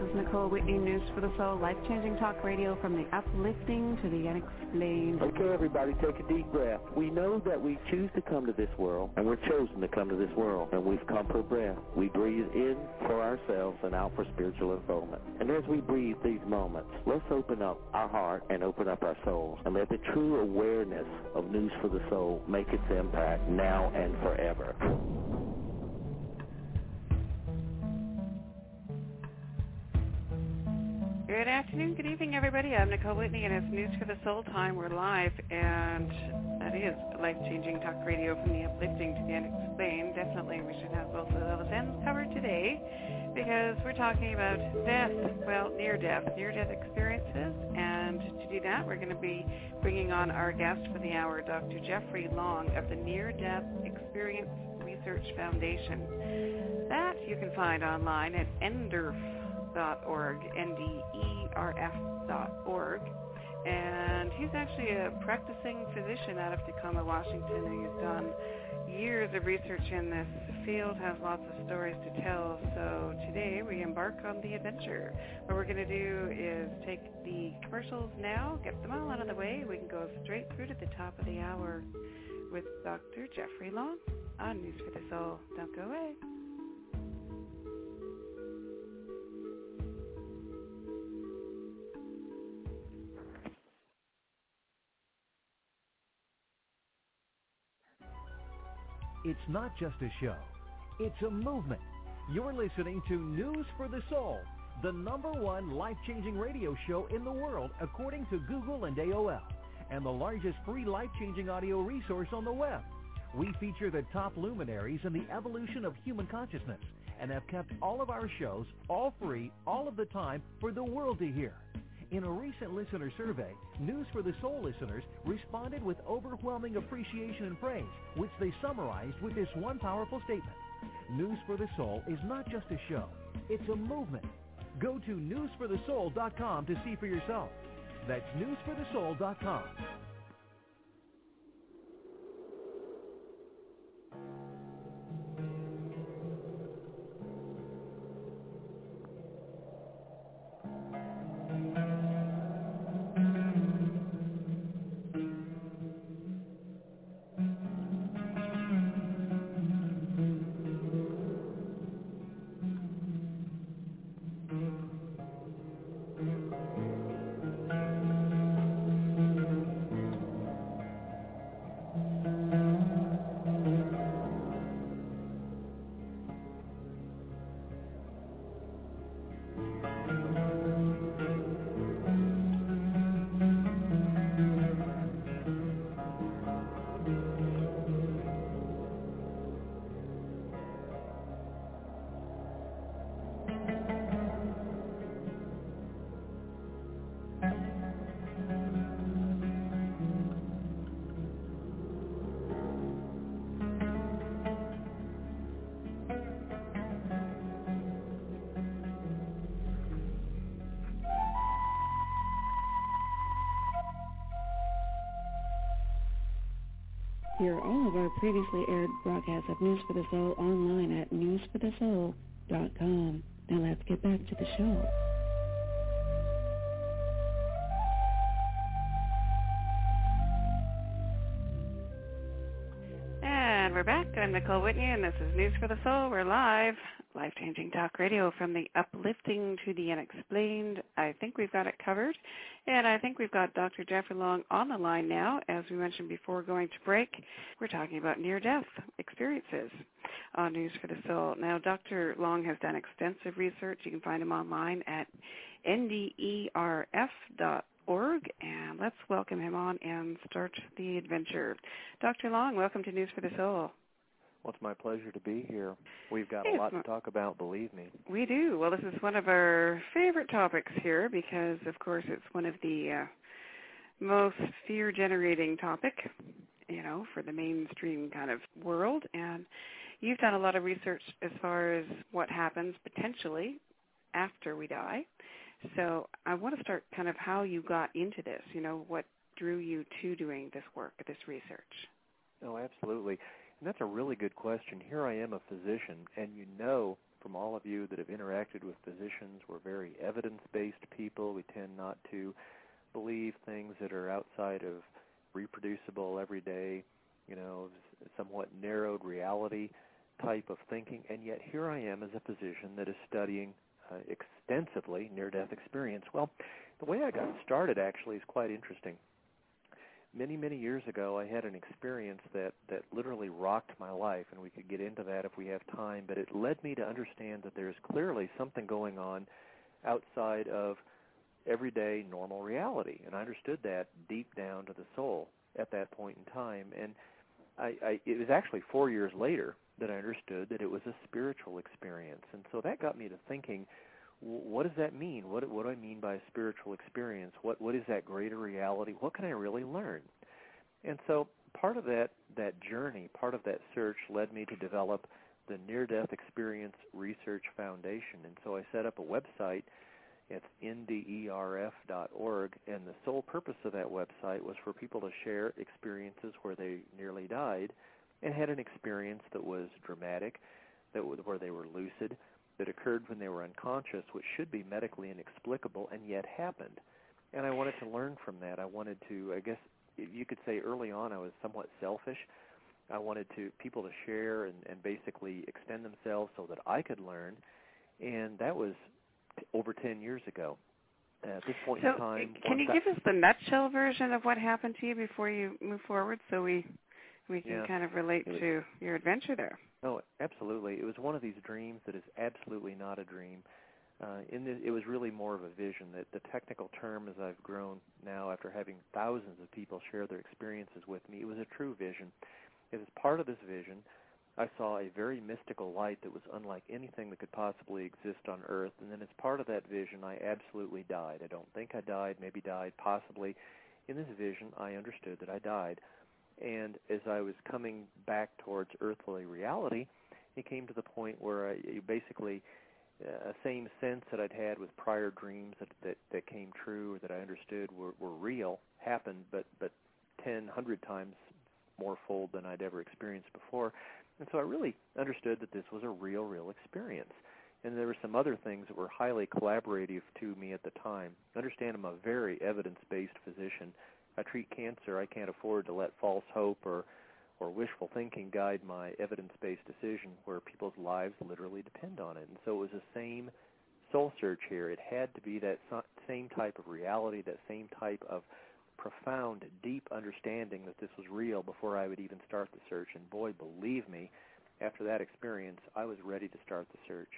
is Nicole Whitney, News for the Soul, life-changing talk radio from the uplifting to the unexplained. Okay, everybody, take a deep breath. We know that we choose to come to this world, and we're chosen to come to this world, and we've come for breath. We breathe in for ourselves and out for spiritual unfoldment. And as we breathe these moments, let's open up our heart and open up our souls, and let the true awareness of News for the Soul make its impact now and forever. Good afternoon, good evening, everybody. I'm Nicole Whitney, and it's News for the Soul time. We're live, and that is life-changing talk radio from the uplifting to the unexplained. Definitely we should have both of those ends covered today, because we're talking about death, well, near-death, near-death experiences, and to do that, we're going to be bringing on our guest for the hour, Doctor Jeffrey Long of the Near-Death Experience Research Foundation. That you can find online at Enderf dot org, N D E R F dot org, and he's actually a practicing physician out of Tacoma, Washington, and he's done years of research in this field, has lots of stories to tell. So today we embark on the adventure. What we're going to do is take the commercials now, get them all out of the way. We can go straight through to the top of the hour with Doctor Jeffrey Long on News for the Soul. Don't go away. It's not just a show. It's a movement. You're listening to News for the Soul, the number one life-changing radio show in the world, according to Google and A O L, and the largest free life-changing audio resource on the web. We feature the top luminaries in the evolution of human consciousness and have kept all of our shows all free all of the time for the world to hear. In a recent listener survey, News for the Soul listeners responded with overwhelming appreciation and praise, which they summarized with this one powerful statement. News for the Soul is not just a show, it's a movement. Go to news for the soul dot com to see for yourself. That's news for the soul dot com. Hear all of our previously aired broadcasts of News for the Soul online at news for the soul dot com. Now let's get back to the show. And we're back. I'm Nicole Whitney, and this is News for the Soul. We're live. Life-changing talk radio from the uplifting to the unexplained. I think we've got it covered. And I think we've got Doctor Jeffrey Long on the line now. As we mentioned before going to break, we're talking about near-death experiences on News for the Soul. Now, Doctor Long has done extensive research. You can find him online at N D E R F dot org. And let's welcome him on and start the adventure. Doctor Long, welcome to News for the Soul. Well, it's my pleasure to be here. We've got a lot to talk about, believe me. We do. Well, this is one of our favorite topics here because, of course, it's one of the uh, most fear-generating topic, you know, for the mainstream kind of world. And you've done a lot of research as far as what happens potentially after we die. So I want to start kind of how you got into this, you know, what drew you to doing this work, this research. Oh, absolutely. And that's a really good question. Here I am, a physician, and you know from all of you that have interacted with physicians. We're very evidence-based people. We tend not to believe things that are outside of reproducible, everyday, you know, somewhat narrowed reality type of thinking. And yet here I am as a physician that is studying uh, extensively near-death experience. Well, the way I got started actually is quite interesting. Many, many years ago, I had an experience that, that literally rocked my life, and we could get into that if we have time, but it led me to understand that there's clearly something going on outside of everyday normal reality, and I understood that deep down to the soul at that point in time. And I, I, it was actually four years later that I understood that it was a spiritual experience, and so that got me to thinking, what does that mean? What, what do I mean by a spiritual experience? What, what is that greater reality? What can I really learn? And so part of that, that journey, part of that search led me to develop the Near-Death Experience Research Foundation. And so I set up a website. It's N D E R F dot org, and the sole purpose of that website was for people to share experiences where they nearly died and had an experience that was dramatic, that was, where they were lucid, that occurred when they were unconscious, which should be medically inexplicable, and yet happened. And I wanted to learn from that. I wanted to, I guess you could say early on I was somewhat selfish. I wanted to people to share and, and basically extend themselves so that I could learn, and that was t- over ten years ago. At this point so in time... Can you give us the nutshell version of what happened to you before you move forward so we, we can yeah. kind of relate to your adventure there? Oh, absolutely. It was one of these dreams that is absolutely not a dream. Uh, in the, it was really more of a vision. That the technical term, as I've grown now after having thousands of people share their experiences with me, it was a true vision. As part of this vision, I saw a very mystical light that was unlike anything that could possibly exist on Earth. And then as part of that vision, I absolutely died. I don't think I died, maybe died, possibly. In this vision, I understood that I died. And as I was coming back towards earthly reality, it came to the point where I basically a uh, same sense that I'd had with prior dreams that, that, that came true or that I understood were, were real happened, but, but ten, one hundred times more fold than I'd ever experienced before. And so I really understood that this was a real, real experience. And there were some other things that were highly collaborative to me at the time. Understand I'm a very evidence-based physician. I treat cancer. I can't afford to let false hope or, or wishful thinking guide my evidence-based decision where people's lives literally depend on it. And so it was the same soul search here. It had to be that same type of reality, that same type of profound, deep understanding that this was real before I would even start the search. And boy, believe me, after that experience, I was ready to start the search.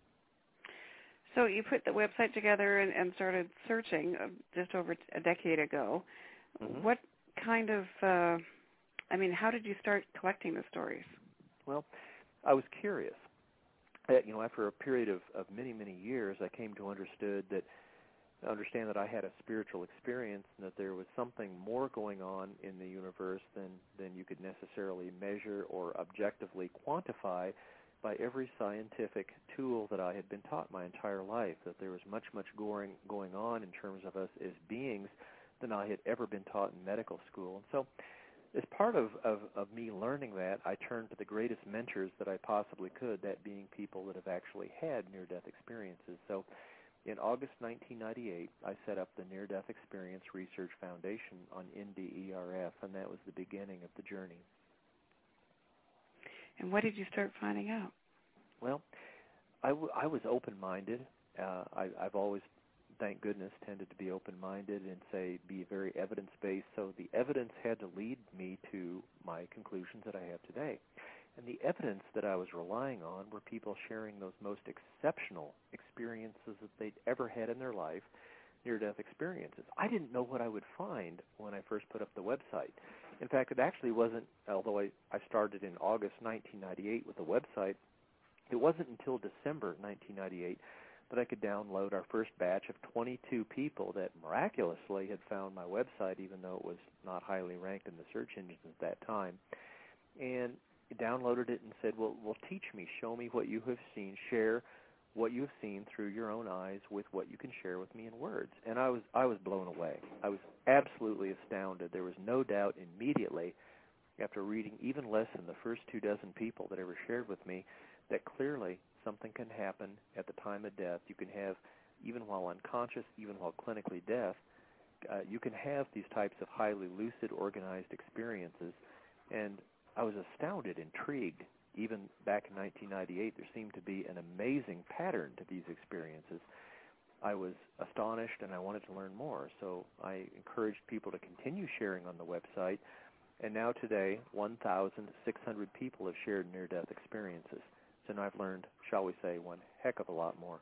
So you put the website together and, and started searching just over a decade ago. Mm-hmm. What kind of, uh, I mean, how did you start collecting the stories? Well, I was curious. Uh, you know, after a period of, of many, many years, I came to understood that, understand that I had a spiritual experience and that there was something more going on in the universe than, than you could necessarily measure or objectively quantify by every scientific tool that I had been taught my entire life, that there was much, much going, going on in terms of us as beings than I had ever been taught in medical school. And so as part of, of, of me learning that, I turned to the greatest mentors that I possibly could, that being people that have actually had near-death experiences. So in August nineteen ninety-eight, I set up the Near-Death Experience Research Foundation on N D E R F, and that was the beginning of the journey. And what did you start finding out? Well, I, w- I was open-minded. Uh, I, I've always, thank goodness, tended to be open-minded and say be very evidence-based. So the evidence had to lead me to my conclusions that I have today. And the evidence that I was relying on were people sharing those most exceptional experiences that they'd ever had in their life, near-death experiences. I didn't know what I would find when I first put up the website. In fact, it actually wasn't, although I, I started in August nineteen ninety-eight with the website, it wasn't until December nineteen ninety-eight that I could download our first batch of twenty-two people that miraculously had found my website, even though it was not highly ranked in the search engines at that time. And downloaded it and said, well, well, teach me, show me what you have seen, share what you have seen through your own eyes with what you can share with me in words. And I was I was blown away. I was absolutely astounded. There was no doubt immediately after reading even less than the first two dozen people that ever shared with me, that clearly something can happen at the time of death. You can have, even while unconscious, even while clinically deaf, uh, you can have these types of highly lucid, organized experiences. And I was astounded, intrigued. Even back in nineteen ninety-eight, there seemed to be an amazing pattern to these experiences. I was astonished, and I wanted to learn more. So I encouraged people to continue sharing on the website. And now today, one thousand six hundred people have shared near-death experiences. So now I've learned, shall we say, one heck of a lot more.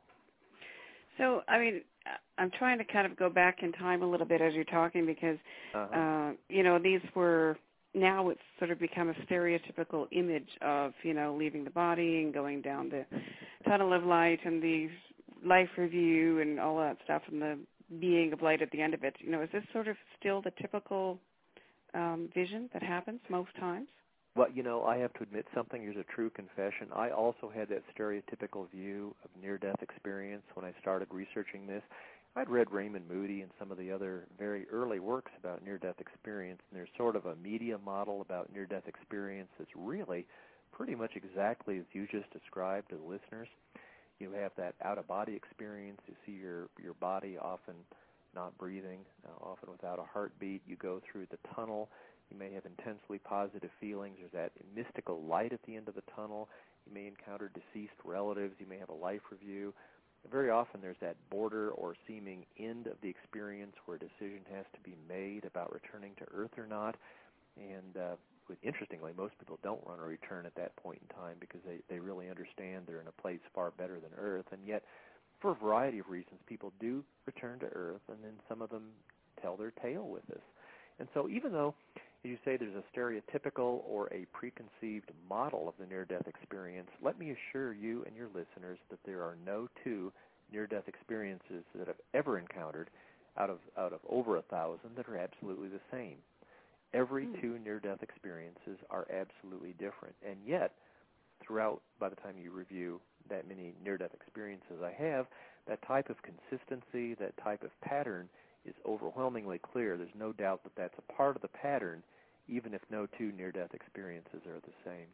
So, I mean, I'm trying to kind of go back in time a little bit as you're talking because, uh-huh. uh, you know, these were, now it's sort of become a stereotypical image of, you know, leaving the body and going down the tunnel of light and the life review and all that stuff and the being of light at the end of it. You know, is this sort of still the typical um, vision that happens most times? Well, you know, I have to admit something. Here's a true confession. I also had that stereotypical view of near-death experience when I started researching this. I'd read Raymond Moody and some of the other very early works about near-death experience, and there's sort of a media model about near-death experience that's really pretty much exactly as you just described to the listeners. You have that out-of-body experience. You see your, your body often not breathing, uh, often without a heartbeat. You go through the tunnel. You may have intensely positive feelings. There's that mystical light at the end of the tunnel. You may encounter deceased relatives. You may have a life review. Very often there's that border or seeming end of the experience where a decision has to be made about returning to Earth or not. And uh, interestingly, most people don't want to return at that point in time because they, they really understand they're in a place far better than Earth. And yet, for a variety of reasons, people do return to Earth, and then some of them tell their tale with us. And so even though, as you say, there's a stereotypical or a preconceived model of the near-death experience, let me assure you and your listeners that there are no two near-death experiences that I've ever encountered out of out of over a thousand that are absolutely the same. Every mm. two near-death experiences are absolutely different. And yet, throughout, by the time you review that many near-death experiences I have, that type of consistency, that type of pattern is overwhelmingly clear. There's no doubt that that's a part of the pattern, even if no two near-death experiences are the same.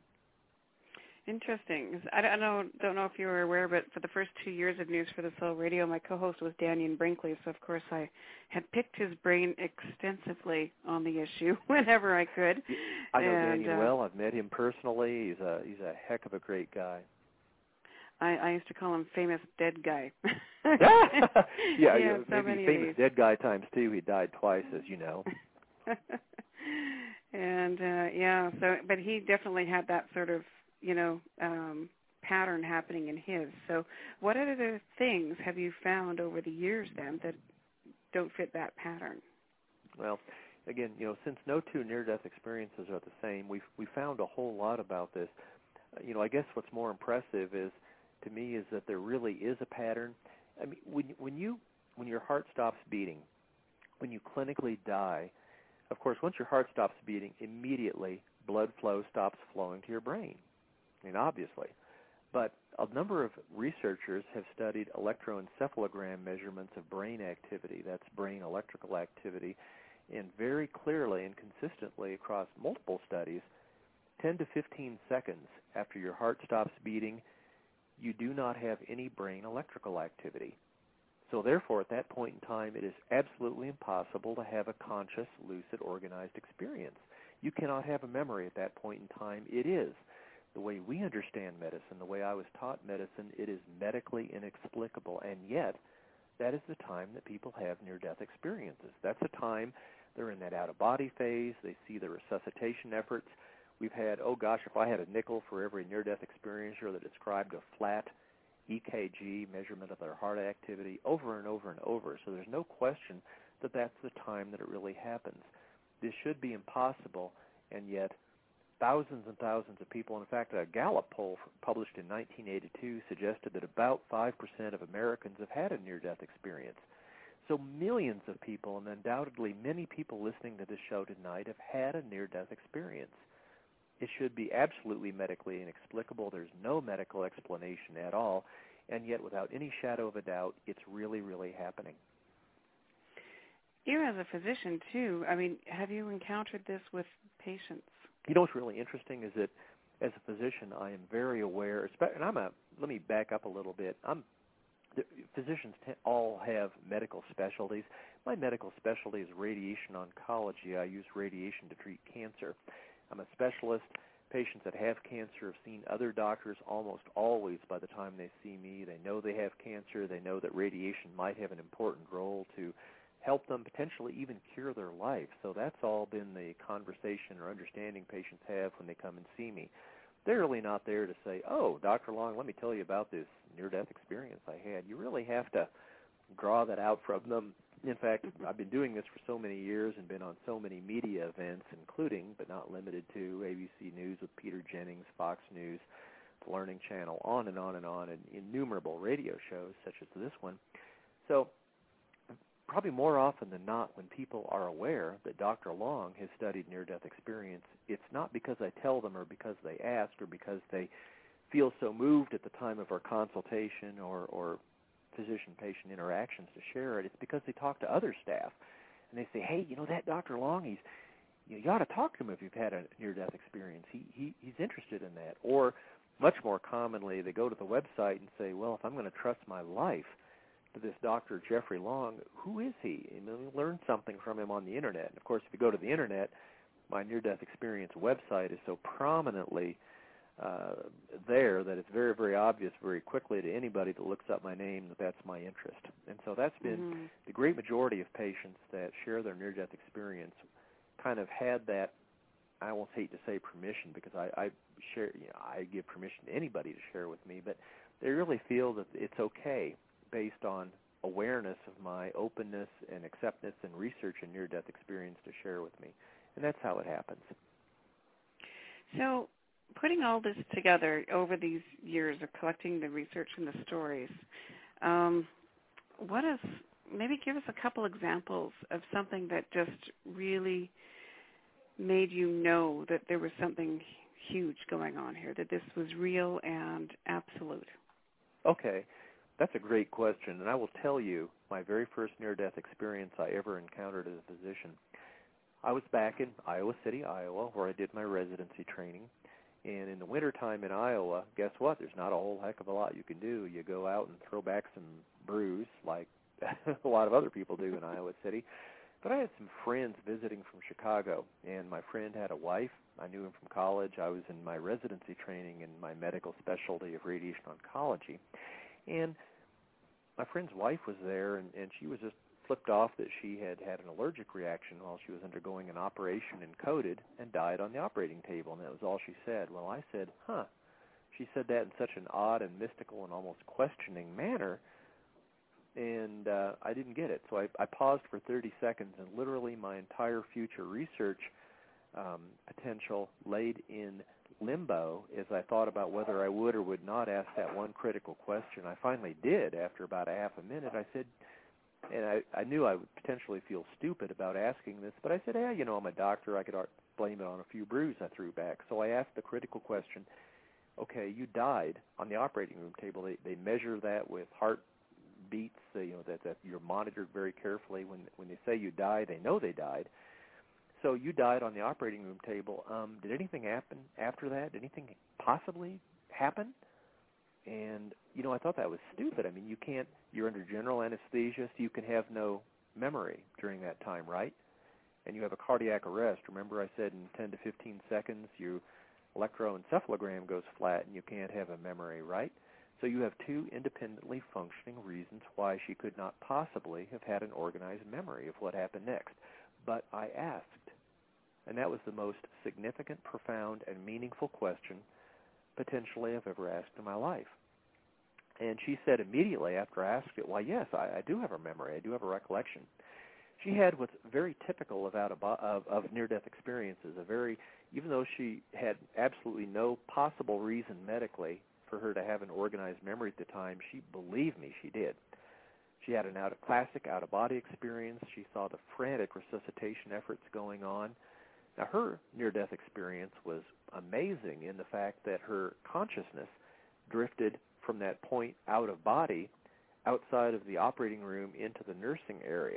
Interesting. I don't know, don't know if you were aware, but for the first two years of News for the Soul Radio, my co-host was Dannion Brinkley, so of course I had picked his brain extensively on the issue whenever I could. I know and, Dannion uh, well. I've met him personally. He's a he's a heck of a great guy. I, I used to call him famous dead guy. yeah, yeah, yeah so maybe famous dead guy times two. He died twice, as you know. and uh, yeah, so but he definitely had that sort of, you know, um, pattern happening in his. So what other things have you found over the years then that don't fit that pattern? Well, again, you know, since no two near-death experiences are the same, we've we found a whole lot about this. Uh, you know, I guess what's more impressive is, to me, is that there really is a pattern. I mean, when when you when your heart stops beating, when you clinically die, of course, once your heart stops beating, immediately blood flow stops flowing to your brain. I mean, obviously. But a number of researchers have studied electroencephalogram measurements of brain activity, that's brain electrical activity, and very clearly and consistently across multiple studies, ten to fifteen seconds after your heart stops beating, you do not have any brain electrical activity. So therefore, at that point in time, it is absolutely impossible to have a conscious, lucid, organized experience. You cannot have a memory at that point in time. It is. The way we understand medicine, the way I was taught medicine, it is medically inexplicable, and yet that is the time that people have near-death experiences. That's the time they're in that out-of-body phase. They see the resuscitation efforts. We've had, oh gosh, if I had a nickel for every near-death experiencer that described a flat E K G measurement of their heart activity over and over and over. So there's no question that that's the time that it really happens. This should be impossible, and yet thousands and thousands of people, in fact, a Gallup poll published in nineteen eighty-two suggested that about five percent of Americans have had a near-death experience. So millions of people, and undoubtedly many people listening to this show tonight, have had a near-death experience. It should be absolutely medically inexplicable. There's no medical explanation at all, and yet without any shadow of a doubt, it's really, really happening. You as a physician, too, I mean, have you encountered this with patients? You know what's really interesting is that as a physician, I am very aware, and I'm a, let me back up a little bit. I'm, the physicians t- all have medical specialties. My medical specialty is radiation oncology. I use radiation to treat cancer. I'm a specialist. Patients that have cancer have seen other doctors almost always by the time they see me. They know they have cancer. They know that radiation might have an important role to help them potentially even cure their life. So that's all been the conversation or understanding patients have when they come and see me. They're really not there to say, oh, Doctor Long, let me tell you about this near-death experience I had. You really have to draw that out from them. In fact, I've been doing this for so many years and been on so many media events, including, but not limited to, A B C News with Peter Jennings, Fox News, the Learning Channel, on and on and on, and innumerable radio shows such as this one. So probably more often than not, when people are aware that Doctor Long has studied near-death experience, it's not because I tell them or because they ask or because they feel so moved at the time of our consultation or, or physician-patient interactions to share it. It's because they talk to other staff, and they say, hey, you know, that Doctor Long, he's, you know, you ought to talk to him if you've had a near-death experience. He, he He's interested in that. Or much more commonly, they go to the website and say, well, if I'm going to trust my life to this Doctor Jeffrey Long, who is he? And then learn something from him on the Internet. And, of course, if you go to the Internet, my near-death experience website is so prominently uh, there that it's very, very obvious very quickly to anybody that looks up my name that that's my interest. And so that's been mm-hmm. the great majority of patients that share their near-death experience kind of had that, I almost hate to say permission because I, I share, you know, I give permission to anybody to share with me, but they really feel that it's okay based on awareness of my openness and acceptance and research and near-death experience to share with me. And that's how it happens. So putting all this together over these years of collecting the research and the stories, um, what is, maybe give us a couple examples of something that just really made you know that there was something huge going on here, that this was real and absolute. Okay. That's a great question, and I will tell you my very first near-death experience I ever encountered as a physician. I was back in Iowa City, Iowa, where I did my residency training. And in the wintertime in Iowa, guess what? There's not a whole heck of a lot you can do. You go out and throw back some brews like a lot of other people do in Iowa City. But I had some friends visiting from Chicago, and my friend had a wife. I knew him from college. I was in my residency training in my medical specialty of radiation oncology. And my friend's wife was there, and, and she was just flipped off that she had had an allergic reaction while she was undergoing an operation and coded and died on the operating table, and that was all she said. Well, I said, huh. She said that in such an odd and mystical and almost questioning manner, and uh, I didn't get it. So I, I paused for thirty seconds, and literally my entire future research um, potential laid in limbo as I thought about whether I would or would not ask that one critical question. I finally did after about a half a minute. I said, and I, I knew I would potentially feel stupid about asking this, but I said, hey, you know, I'm a doctor. I could blame it on a few brews I threw back. So I asked the critical question, okay, you died on the operating room table. They, they measure that with heart beats, uh, you know, that, that you're monitored very carefully. When, when they say you died, they know they died. So you died on the operating room table. Um, did anything happen after that? Did anything possibly happen? And, you know, I thought that was stupid. I mean, you can't, you're under general anesthesia, so you can have no memory during that time, right? And you have a cardiac arrest. Remember I said in ten to fifteen seconds your electroencephalogram goes flat and you can't have a memory, right? So you have two independently functioning reasons why she could not possibly have had an organized memory of what happened next. But I asked, and that was the most significant, profound, and meaningful question potentially I've ever asked in my life. And she said immediately after I asked it, why, yes, I, I do have a memory. I do have a recollection. She had what's very typical of, out of, of, of near-death experiences, a very, even though she had absolutely no possible reason medically for her to have an organized memory at the time, she believed me she did. She had an out of classic out-of-body experience. She saw the frantic resuscitation efforts going on. Now, her near-death experience was amazing in the fact that her consciousness drifted from that point out of body outside of the operating room into the nursing area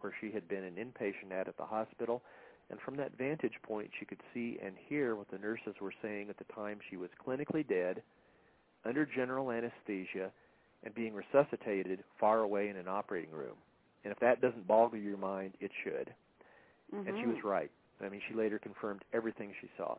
where she had been an inpatient at at the hospital. And from that vantage point, she could see and hear what the nurses were saying at the time she was clinically dead, under general anesthesia, and being resuscitated far away in an operating room. And if that doesn't boggle your mind, it should. Mm-hmm. And she was right. I mean, she later confirmed everything she saw.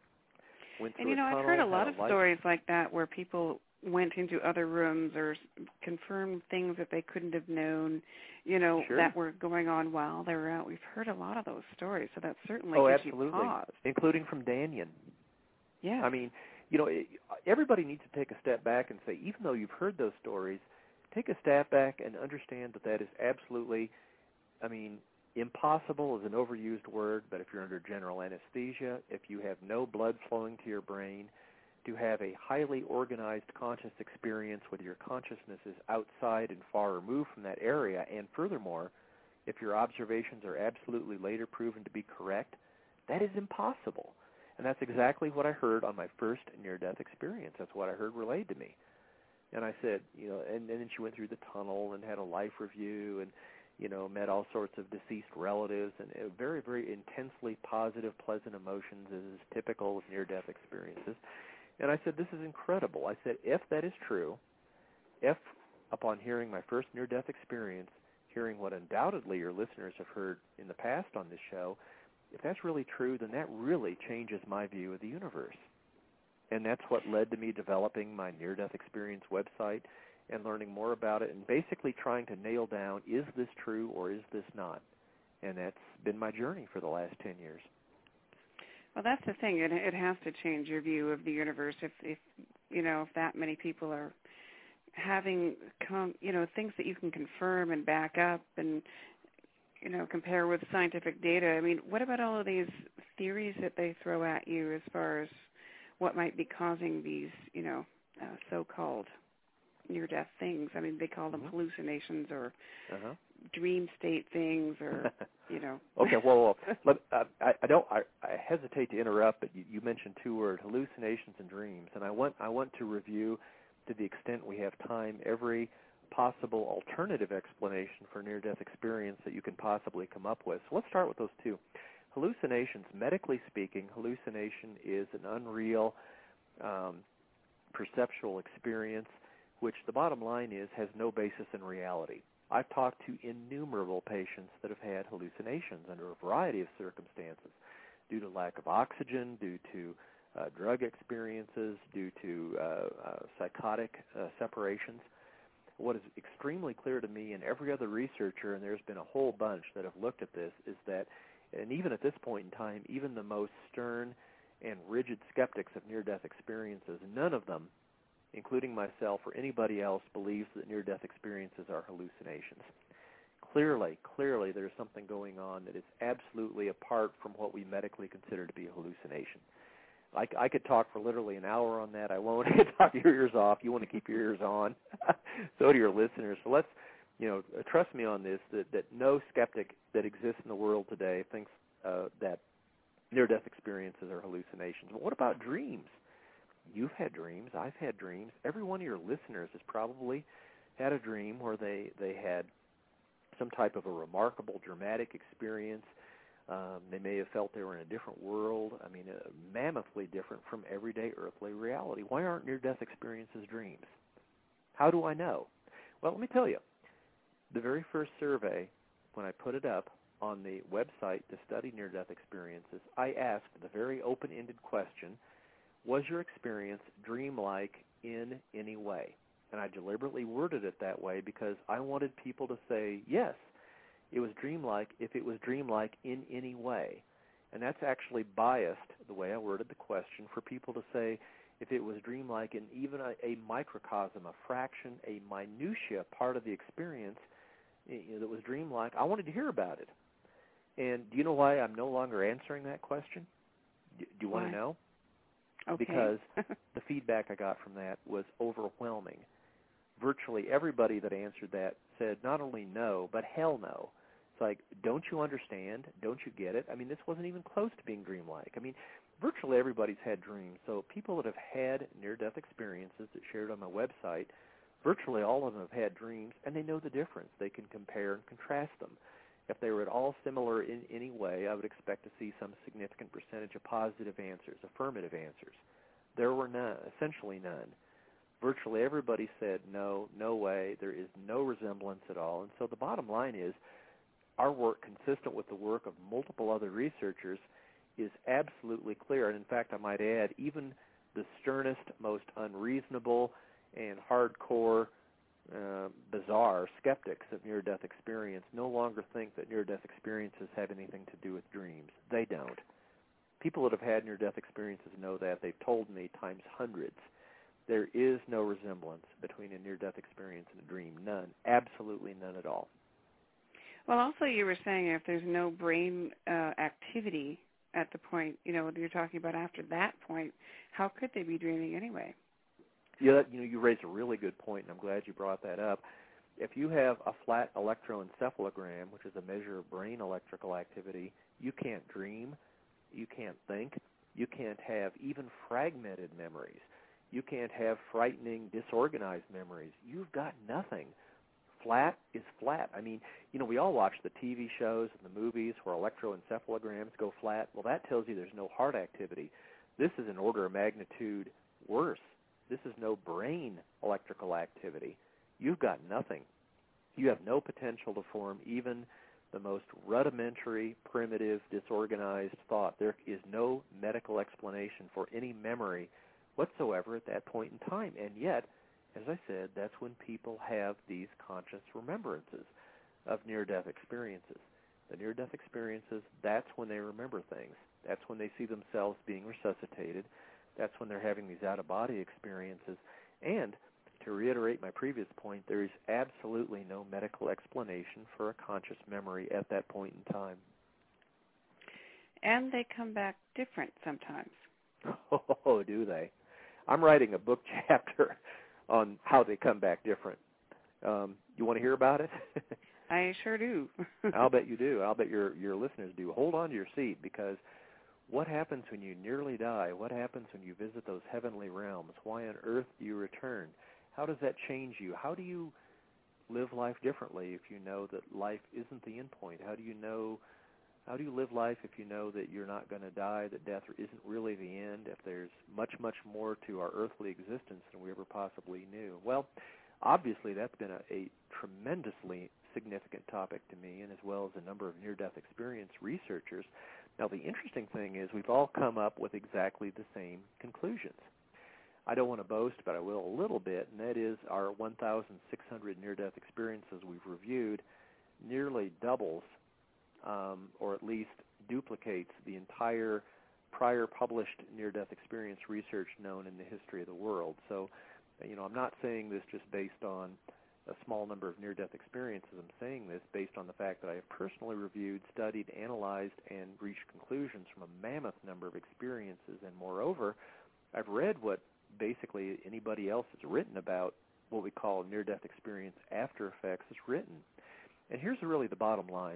Went through and, you know, a tunnel, I've heard a lot had of light- stories like that where people went into other rooms or confirmed things that they couldn't have known, you know, Sure. that were going on while they were out. We've heard a lot of those stories, so that certainly oh, gives absolutely. you pause. Including from Danyan. Yeah. I mean, you know, it, everybody needs to take a step back and say, even though you've heard those stories, take a step back and understand that that is absolutely, I mean, impossible is an overused word, but if you're under general anesthesia, if you have no blood flowing to your brain, to have a highly organized conscious experience where your consciousness is outside and far removed from that area, and furthermore, if your observations are absolutely later proven to be correct, that is impossible. And that's exactly what I heard on my first near-death experience. That's what I heard relayed to me. And I said, you know, and, and then she went through the tunnel and had a life review and, you know, met all sorts of deceased relatives, and uh, very, very intensely positive, pleasant emotions, as is typical of near-death experiences. And I said, this is incredible. I said, if that is true, if upon hearing my first near-death experience, hearing what undoubtedly your listeners have heard in the past on this show, if that's really true, then that really changes my view of the universe. And that's what led to me developing my near-death experience website and learning more about it and basically trying to nail down, is this true or is this not? And that's been my journey for the last ten years. Well, that's the thing. It, it has to change your view of the universe if, if you know, if that many people are having, com- you know, things that you can confirm and back up and, you know, compare with scientific data. I mean, what about all of these theories that they throw at you as far as what might be causing these, you know, uh, so-called near-death things? I mean, they call them mm-hmm. hallucinations or uh-huh. dream state things, or you know. Okay, well, well let, uh, I, I don't. I, I hesitate to interrupt, but you, you mentioned two words: hallucinations and dreams, and I want I want to review, to the extent we have time, every possible alternative explanation for near-death experience that you can possibly come up with. So let's start with those two. Hallucinations, medically speaking, hallucination is an unreal um, perceptual experience, which the bottom line is has no basis in reality. I've talked to innumerable patients that have had hallucinations under a variety of circumstances, due to lack of oxygen, due to uh, drug experiences, due to uh, uh, psychotic uh, separations. What is extremely clear to me and every other researcher, and there's been a whole bunch that have looked at this, is that, and even at this point in time, even the most stern and rigid skeptics of near-death experiences, none of them, including myself or anybody else, believes that near-death experiences are hallucinations. Clearly, clearly there's something going on that is absolutely apart from what we medically consider to be a hallucination. I, I could talk for literally an hour on that. I won't. Talk your ears off. You want to keep your ears on. So do your listeners. So let's, you know, trust me on this, that, that no skeptic that exists in the world today thinks uh, that near-death experiences are hallucinations. But what about dreams? You've had dreams. I've had dreams. Every one of your listeners has probably had a dream where they, they had some type of a remarkable, dramatic experience. Um, they may have felt they were in a different world. I mean, uh, mammothly different from everyday earthly reality. Why aren't near-death experiences dreams? How do I know? Well, let me tell you. The very first survey, when I put it up on the website to study near-death experiences, I asked the very open-ended question, was your experience dreamlike in any way? And I deliberately worded it that way because I wanted people to say, yes, it was dreamlike if it was dreamlike in any way. And that's actually biased, the way I worded the question, for people to say if it was dreamlike in even a, a microcosm, a fraction, a minutia part of the experience you know, that was dreamlike. I wanted to hear about it. And do you know why I'm no longer answering that question? Do, do you why? want to know? Okay. Because the feedback I got from that was overwhelming. Virtually everybody that answered that said not only no, but hell no. It's like, don't you understand? Don't you get it? I mean, this wasn't even close to being dreamlike. I mean, virtually everybody's had dreams. So people that have had near-death experiences that shared on my website, virtually all of them have had dreams, and they know the difference. They can compare and contrast them. If they were at all similar in any way, I would expect to see some significant percentage of positive answers, affirmative answers. There were none, essentially none. Virtually everybody said no, no way, there is no resemblance at all. And so the bottom line is our work, consistent with the work of multiple other researchers, is absolutely clear. And in fact, I might add, even the sternest, most unreasonable and hardcore, uh, bizarre skeptics of near-death experience no longer think that near-death experiences have anything to do with dreams. They don't. People that have had near-death experiences know that. They've told me times hundreds. There is no resemblance between a near-death experience and a dream. None. Absolutely none at all. Well, also you were saying if there's no brain uh, activity at the point, you know, you're talking about after that point, how could they be dreaming anyway? Yeah, you know, you raised a really good point, and I'm glad you brought that up. If you have a flat electroencephalogram, which is a measure of brain electrical activity, you can't dream, you can't think, you can't have even fragmented memories. You can't have frightening, disorganized memories. You've got nothing. Flat is flat. I mean, you know, we all watch the T V shows and the movies where electroencephalograms go flat. Well, that tells you there's no heart activity. This is an order of magnitude worse. This is no brain electrical activity. You've got nothing. You have no potential to form even the most rudimentary, primitive, disorganized thought. There is no medical explanation for any memory whatsoever at that point in time. And yet, as I said, that's when people have these conscious remembrances of near-death experiences. The near-death experiences, that's when they remember things. That's when they see themselves being resuscitated. That's when they're having these out-of-body experiences. And to reiterate my previous point, there is absolutely no medical explanation for a conscious memory at that point in time. And they come back different sometimes. Oh, do they? I'm writing a book chapter on how they come back different. Um, you want to hear about it? I sure do. I'll bet you do. I'll bet your your listeners do. Hold on to your seat, because what happens when you nearly die? What happens when you visit those heavenly realms? Why on earth do you return? How does that change you? How do you live life differently if you know that life isn't the end point? How do you know? How do you live life if you know that you're not going to die, that death isn't really the end, if there's much, much more to our earthly existence than we ever possibly knew? Well, obviously that's been a, a tremendously significant topic to me, and as well as a number of near-death experience researchers. Now, the interesting thing is we've all come up with exactly the same conclusions. I don't want to boast, but I will a little bit, and that is our one thousand six hundred near-death experiences we've reviewed nearly doubles, um, or at least duplicates, the entire prior published near-death experience research known in the history of the world. So, you know, I'm not saying this just based on a small number of near-death experiences. I'm saying this based on the fact that I have personally reviewed, studied, analyzed, and reached conclusions from a mammoth number of experiences. And moreover, I've read what basically anybody else has written about what we call near-death experience after effects has written. And here's really the bottom line.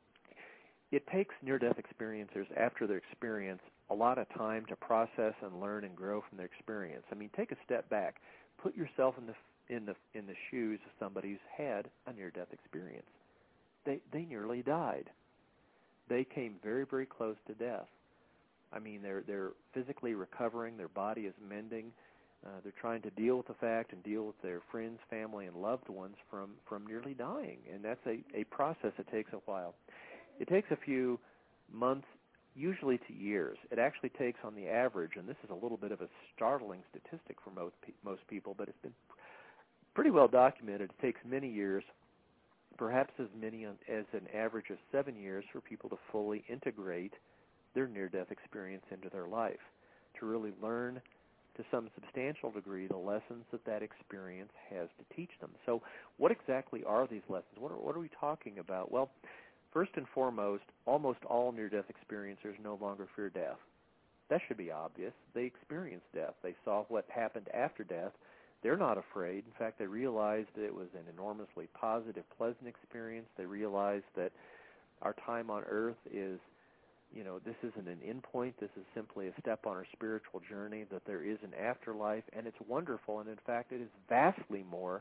It takes near-death experiencers, after their experience, a lot of time to process and learn and grow from their experience. I mean, take a step back. Put yourself in the in the in the shoes of somebody who's had a near-death experience. They they nearly died. They came very, very close to death. I mean, they're they're physically recovering. Their body is mending. Uh, they're trying to deal with the fact and deal with their friends, family, and loved ones from, from nearly dying. And that's a, a process that takes a while. It takes a few months, usually to years. It actually takes, on the average, and this is a little bit of a startling statistic for most, most people, but it's been pretty well documented. It takes many years, perhaps as many as an average of seven years, for people to fully integrate their near-death experience into their life, to really learn to some substantial degree the lessons that that experience has to teach them. So what exactly are these lessons? What are, what are we talking about? Well, first and foremost, almost all near-death experiencers no longer fear death. That should be obvious. They experienced death. They saw what happened after death. They're not afraid. In fact, they realized that it was an enormously positive, pleasant experience. They realized that our time on earth is, you know, this isn't an end point. This is simply a step on our spiritual journey, that there is an afterlife, and it's wonderful. And, in fact, it is vastly more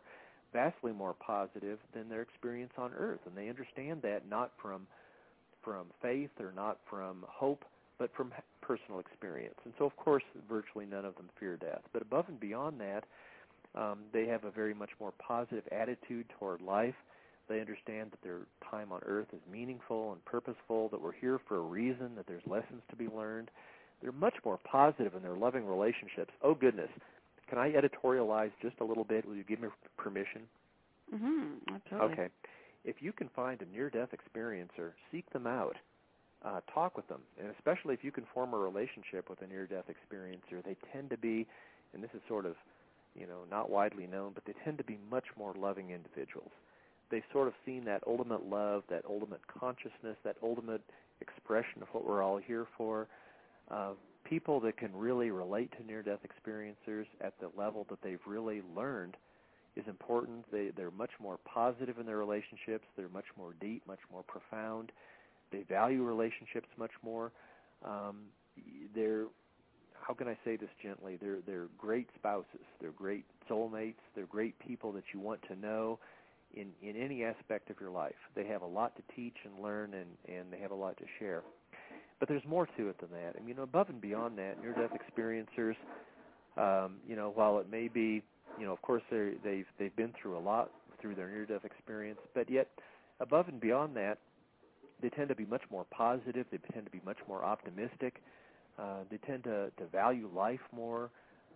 vastly more positive than their experience on Earth, and they understand that not from from faith or not from hope, but from personal experience. And so, of course, virtually none of them fear death. But above and beyond that, um, they have a very much more positive attitude toward life. They understand that their time on Earth is meaningful and purposeful, that we're here for a reason, that there's lessons to be learned. They're much more positive in their loving relationships. Oh, goodness. Can I editorialize just a little bit? Will you give me permission? Mm-hmm. Absolutely. Okay. If you can find a near-death experiencer, seek them out. Uh, talk with them. And especially if you can form a relationship with a near-death experiencer, they tend to be, and this is sort of, you know, not widely known, but they tend to be much more loving individuals. They've sort of seen that ultimate love, that ultimate consciousness, that ultimate expression of what we're all here for. Uh, people that can really relate to near-death experiencers at the level that they've really learned is important. They, they're much more positive in their relationships. They're much more deep, much more profound. They value relationships much more. Um, they're, how can I say this gently? They're, they're great spouses. They're great soulmates. They're great people that you want to know in, in any aspect of your life. They have a lot to teach and learn, and, and they have a lot to share. But there's more to it than that. I mean, above and beyond that, near-death experiencers, um, you know, while it may be, you know, of course they've they've been through a lot through their near-death experience, but yet above and beyond that, they tend to be much more positive. They tend to be much more optimistic. Uh, they tend to, to value life more.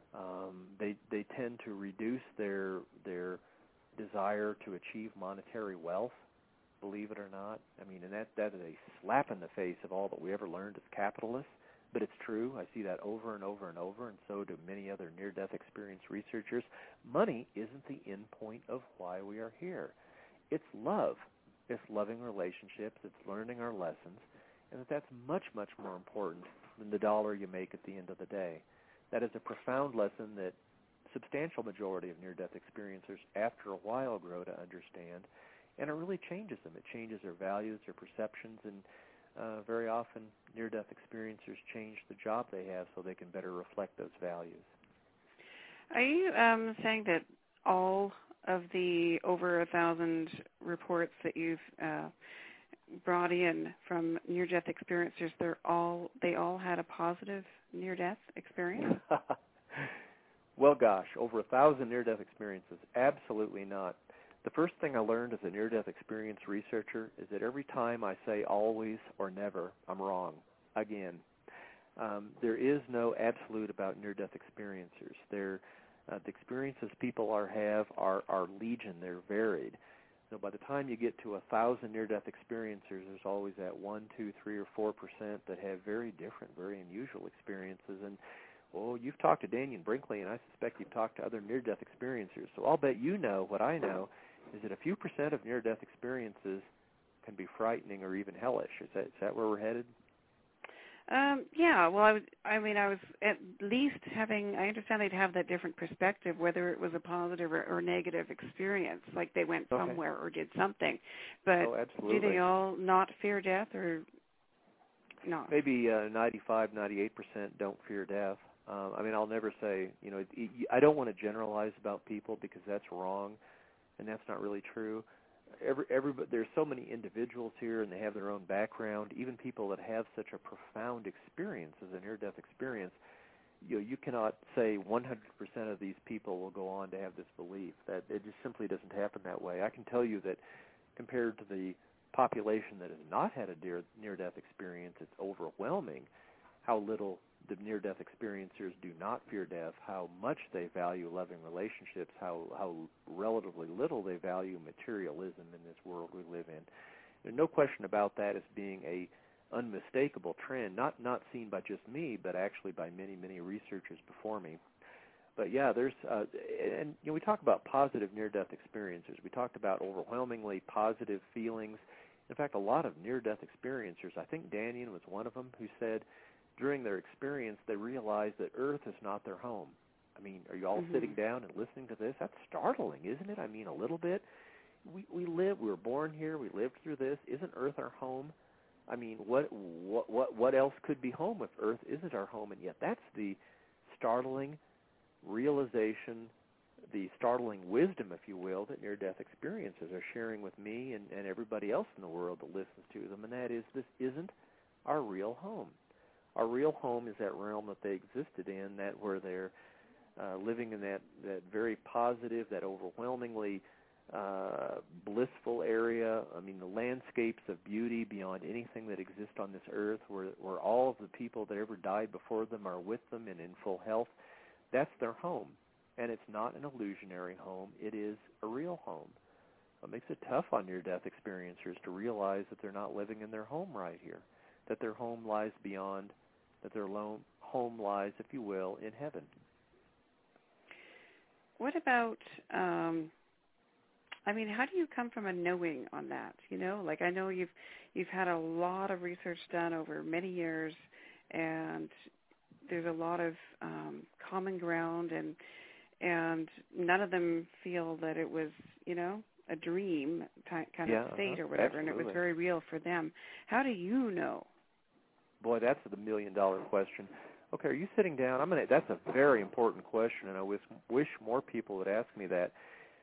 Um, they they tend to reduce their their desire to achieve monetary wealth. Believe it or not, I mean, and that that is a slap in the face of all that we ever learned as capitalists. But it's true. I see that over and over and over, and so do many other near-death experience researchers. Money isn't the end point of why we are here. It's love. It's loving relationships. It's learning our lessons, and that that's much, much more important than the dollar you make at the end of the day. That is a profound lesson that substantial majority of near-death experiencers, after a while, grow to understand, and it really changes them. It changes their values, their perceptions, and Uh, very often, near-death experiencers change the job they have so they can better reflect those values. Are you um, saying that all of the over a thousand reports that you've uh, brought in from near-death experiencers, they're all they all had a positive near-death experience? Well, gosh, over a thousand near-death experiences? Absolutely not. The first thing I learned as a near-death experience researcher is that every time I say always or never, I'm wrong. Again, um, there is no absolute about near-death experiencers. They're, uh, the experiences people are have are, are legion. They're varied. So by the time you get to a thousand near-death experiencers, there's always that one, two, three, or four percent that have very different, very unusual experiences. And well, you've talked to Dannion Brinkley, and I suspect you've talked to other near-death experiencers. So I'll bet you know what I know. Is that a few percent of near-death experiences can be frightening or even hellish? Is that is that where we're headed? Um, yeah. Well, I, was, I mean, I was at least having. I understand they'd have that different perspective, whether it was a positive or, or negative experience, like they went Okay. somewhere or did something. But oh, absolutely. do they all not fear death or not? Maybe uh, ninety-five, ninety-eight percent don't fear death. Um, I mean, I'll never say. You know, I don't want to generalize about people because that's wrong. And that's not really true. Every, everybody, there's so many individuals here, and they have their own background. Even people that have such a profound experience as a near-death experience, you know, you cannot say one hundred percent of these people will go on to have this belief. That it just simply doesn't happen that way. I can tell you that compared to the population that has not had a near, near-death experience, it's overwhelming how little the near-death experiencers do not fear death, how much they value loving relationships, how how relatively little they value materialism in this world we live in. There's no question about that as being a unmistakable trend, not not seen by just me, but actually by many, many researchers before me. But yeah, there's, uh, and you know, we talk about positive near-death experiences. We talked about overwhelmingly positive feelings. In fact, a lot of near-death experiencers, I think Dannion was one of them, who said, during their experience, they realized that Earth is not their home. I mean, are you all mm-hmm. sitting down and listening to this? That's startling, isn't it? I mean, a little bit. We we live. We were born here. We lived through this. Isn't Earth our home? I mean, what what what what else could be home if Earth isn't our home? And yet, that's the startling realization the startling wisdom, if you will, that near-death experiences are sharing with me and, and everybody else in the world that listens to them, and that is this isn't our real home. Our real home is that realm that they existed in, that where they're uh, living in that, that very positive, that overwhelmingly uh, blissful area. I mean, the landscapes of beauty beyond anything that exists on this earth, where, where all of the people that ever died before them are with them and in full health. That's their home. And it's not an illusionary home. It is a real home. It makes it tough on near-death experiencers to realize that they're not living in their home right here, that their home lies beyond, that their lo- home lies, if you will, in heaven. What about, um, I mean, how do you come from a knowing on that? You know, like I know you've you've had a lot of research done over many years, and there's a lot of um, common ground, and and none of them feel that it was, you know, a dream ty- kind yeah, of state uh-huh. or whatever, Absolutely. and it was very real for them. How do you know? Boy, that's the million-dollar question. Okay, are you sitting down? I'm gonna. That's a very important question, and I wish, wish more people would ask me that.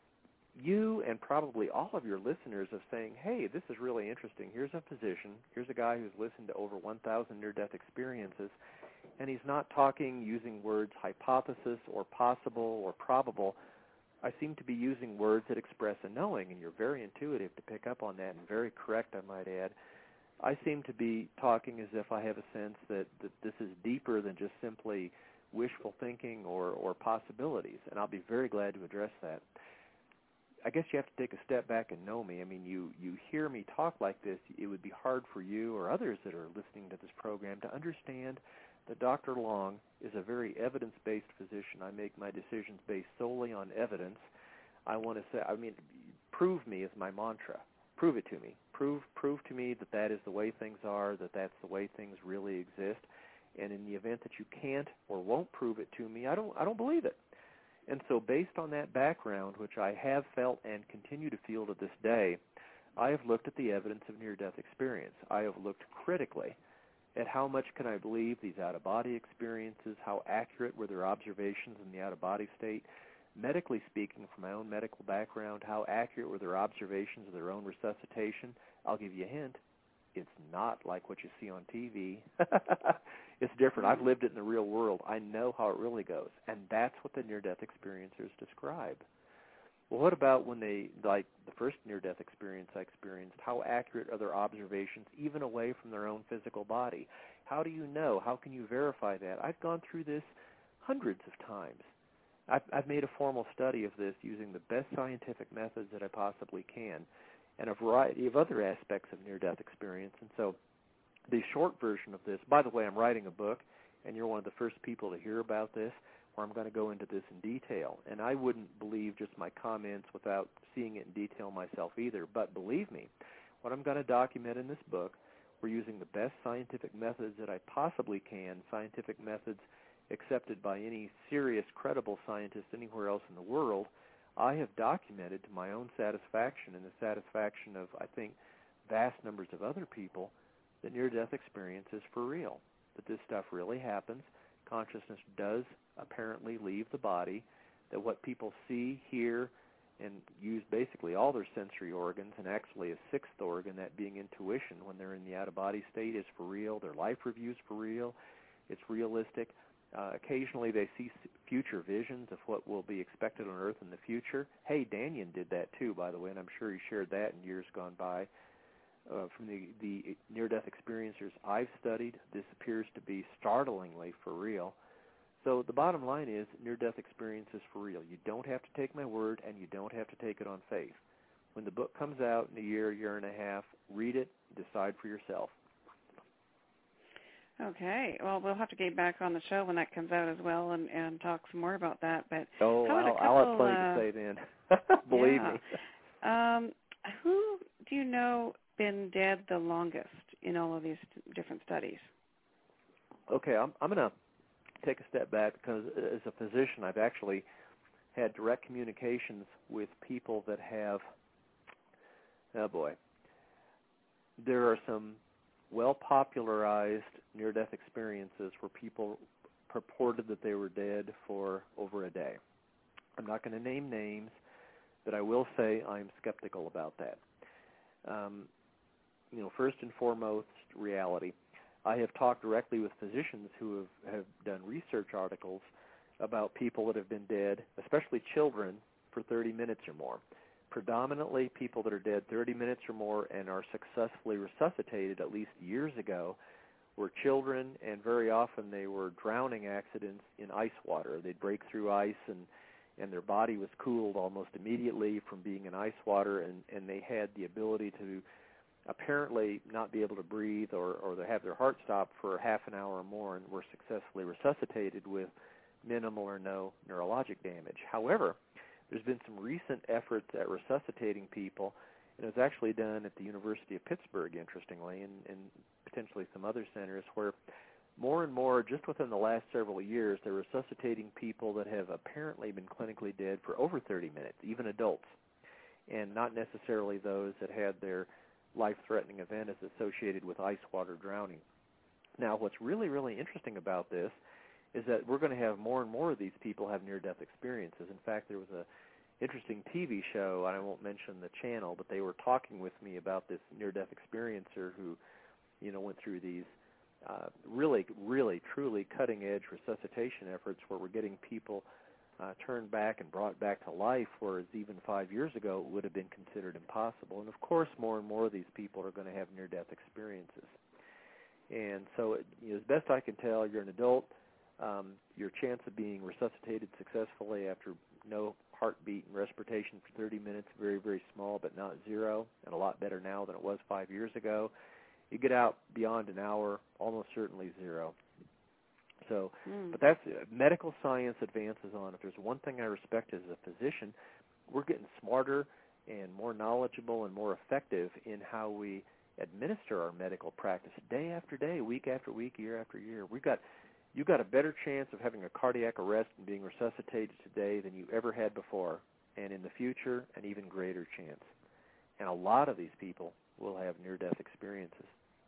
You and probably all of your listeners are saying, hey, this is really interesting. Here's a physician. Here's a guy who's listened to over one thousand near-death experiences, and he's not talking using words hypothesis or possible or probable. I seem to be using words that express a knowing, and you're very intuitive to pick up on that and very correct, I might add. I seem to be talking as if I have a sense that, that this is deeper than just simply wishful thinking or, or possibilities, and I'll be very glad to address that. I guess you have to take a step back and know me. I mean, you, you hear me talk like this, it would be hard for you or others that are listening to this program to understand that Doctor Long is a very evidence-based physician. I make my decisions based solely on evidence. I want to say, I mean, prove me is my mantra. Prove it to me. Prove prove to me that that is the way things are, that that's the way things really exist. And in the event that you can't or won't prove it to me, I don't I don't believe it. And so based on that background, which I have felt and continue to feel to this day, I have looked at the evidence of near-death experience. I have looked critically at how much can I believe these out-of-body experiences, how accurate were their observations in the out-of-body state, medically speaking, from my own medical background, how accurate were their observations of their own resuscitation. I'll give you a hint. It's not like what you see on T V. It's different. I've lived it in the real world. I know how it really goes, and that's what the near-death experiencers describe. Well, what about when they, like the first near-death experience I experienced, how accurate are their observations even away from their own physical body? How do you know? How can you verify that? I've gone through this hundreds of times. I've, I've made a formal study of this using the best scientific methods that I possibly can and a variety of other aspects of near-death experience. And so the short version of this, by the way, I'm writing a book, and you're one of the first people to hear about this, where I'm going to go into this in detail. And I wouldn't believe just my comments without seeing it in detail myself either. But believe me, what I'm going to document in this book, we're using the best scientific methods that I possibly can, scientific methods accepted by any serious, credible scientist anywhere else in the world. I have documented to my own satisfaction and the satisfaction of, I think, vast numbers of other people, that near-death experience is for real, that this stuff really happens. Consciousness does apparently leave the body, that what people see, hear, and use basically all their sensory organs, and actually a sixth organ, that being intuition, when they're in the out-of-body state, is for real. Their life review's for real. It's realistic. Uh, occasionally they see future visions of what will be expected on Earth in the future. Hey, Danyan did that too, by the way, and I'm sure he shared that in years gone by. Uh, from the, the near-death experiencers I've studied, this appears to be startlingly for real. So the bottom line is near-death experience is for real. You don't have to take my word, and you don't have to take it on faith. When the book comes out in a year, year and a half, read it, decide for yourself. Okay. Well, we'll have to get back on the show when that comes out as well and, and talk some more about that. But oh, how I'll, couple, I'll have plenty uh, to say then. Believe yeah. me. Um, who do you know been dead the longest in all of these different studies? Okay, I'm, I'm going to take a step back because as a physician, I've actually had direct communications with people that have, oh boy, there are some well-popularized near-death experiences where people purported that they were dead for over a day. I'm not not going to name names, but I will say I'm skeptical about that. Um, you know, first and foremost, reality. I have talked directly with physicians who have, have done research articles about people that have been dead, especially children, for thirty minutes or more. Predominantly people that are dead thirty minutes or more and are successfully resuscitated at least years ago were children, and very often they were drowning accidents in ice water. They'd break through ice, and, and their body was cooled almost immediately from being in ice water, and, and they had the ability to apparently not be able to breathe or, or they have their heart stop for half an hour or more and were successfully resuscitated with minimal or no neurologic damage. However, there's been some recent efforts at resuscitating people, and it was actually done at the University of Pittsburgh, interestingly, and, and potentially some other centers, where more and more, just within the last several years, they're resuscitating people that have apparently been clinically dead for over thirty minutes, even adults, and not necessarily those that had their life-threatening event as associated with ice water drowning. Now, what's really, really interesting about this is that we're going to have more and more of these people have near-death experiences. In fact, there was a interesting T V show, and I won't mention the channel, but they were talking with me about this near-death experiencer who, you know, went through these uh, really, really, truly cutting-edge resuscitation efforts where we're getting people uh, turned back and brought back to life, whereas even five years ago it would have been considered impossible. And, of course, more and more of these people are going to have near-death experiences. And so, it, you know, as best I can tell, you're an adult. Um, your chance of being resuscitated successfully after no heartbeat and respiration for thirty minutes, very, very small, but not zero, and a lot better now than it was five years ago. You get out beyond an hour, almost certainly zero. So, mm. but that's uh, medical science advances on. If there's one thing I respect as a physician, we're getting smarter and more knowledgeable and more effective in how we administer our medical practice day after day, week after week, year after year. We've got You've got a better chance of having a cardiac arrest and being resuscitated today than you ever had before, and in the future, an even greater chance. And a lot of these people will have near-death experiences.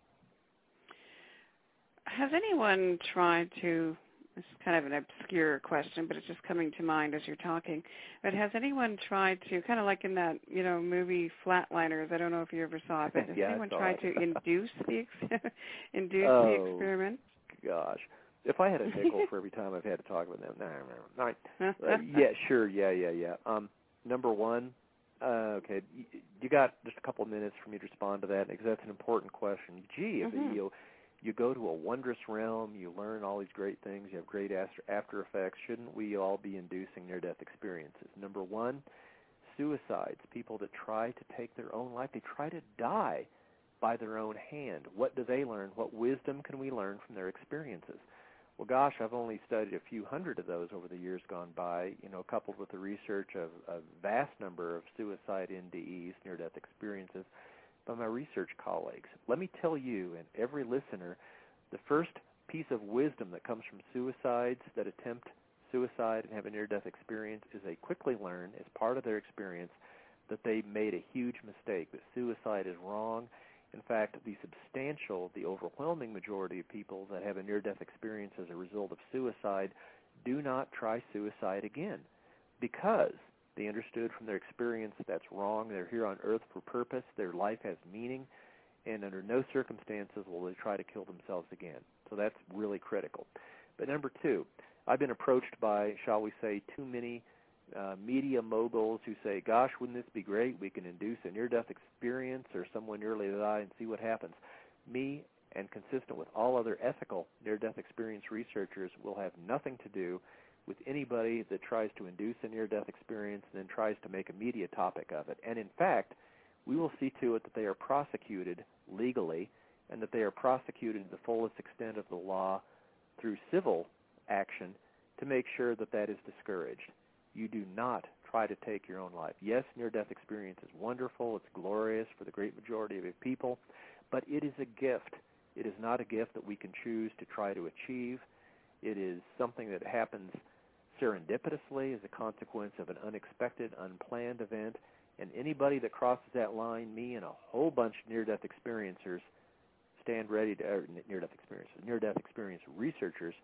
Has anyone tried to, this is kind of an obscure question, but it's just coming to mind as you're talking, but has anyone tried to, kind of like in that, you know, movie Flatliners, I don't know if you ever saw it, but has yeah, anyone tried it. to induce the, ex- induce oh, the experiment? Gosh. If I had a nickel for every time I've had to talk with them, no, no, no. Uh, yeah, sure, yeah, yeah, yeah. Um, number one, uh, okay, you, you got just a couple of minutes for me to respond to that because that's an important question. Gee, if mm-hmm. you you go to a wondrous realm, you learn all these great things, you have great after, after effects. Shouldn't we all be inducing near-death experiences? Number one, suicides, people that try to take their own life, they try to die by their own hand. What do they learn? What wisdom can we learn from their experiences? Well, gosh, I've only studied a few hundred of those over the years gone by, you know, coupled with the research of a vast number of suicide N D Es, near-death experiences, by my research colleagues. Let me tell you and every listener, the first piece of wisdom that comes from suicides that attempt suicide and have a near-death experience is they quickly learn, as part of their experience, that they made a huge mistake, that suicide is wrong. In fact, the substantial, the overwhelming majority of people that have a near-death experience as a result of suicide do not try suicide again because they understood from their experience that's wrong. They're here on earth for purpose. Their life has meaning, and under no circumstances will they try to kill themselves again. So that's really critical. But number two, I've been approached by, shall we say, too many Uh, media moguls who say, gosh, wouldn't this be great? We can induce a near-death experience or someone nearly die and see what happens. Me, and consistent with all other ethical near-death experience researchers, will have nothing to do with anybody that tries to induce a near-death experience and then tries to make a media topic of it. And in fact, we will see to it that they are prosecuted legally and that they are prosecuted to the fullest extent of the law through civil action to make sure that that is discouraged. You do not try to take your own life. Yes, near-death experience is wonderful. It's glorious for the great majority of people, but it is a gift. It is not a gift that we can choose to try to achieve. It is something that happens serendipitously as a consequence of an unexpected, unplanned event, and anybody that crosses that line, me and a whole bunch of near-death experiencers stand ready to, or near-death experiences, near-death experience researchers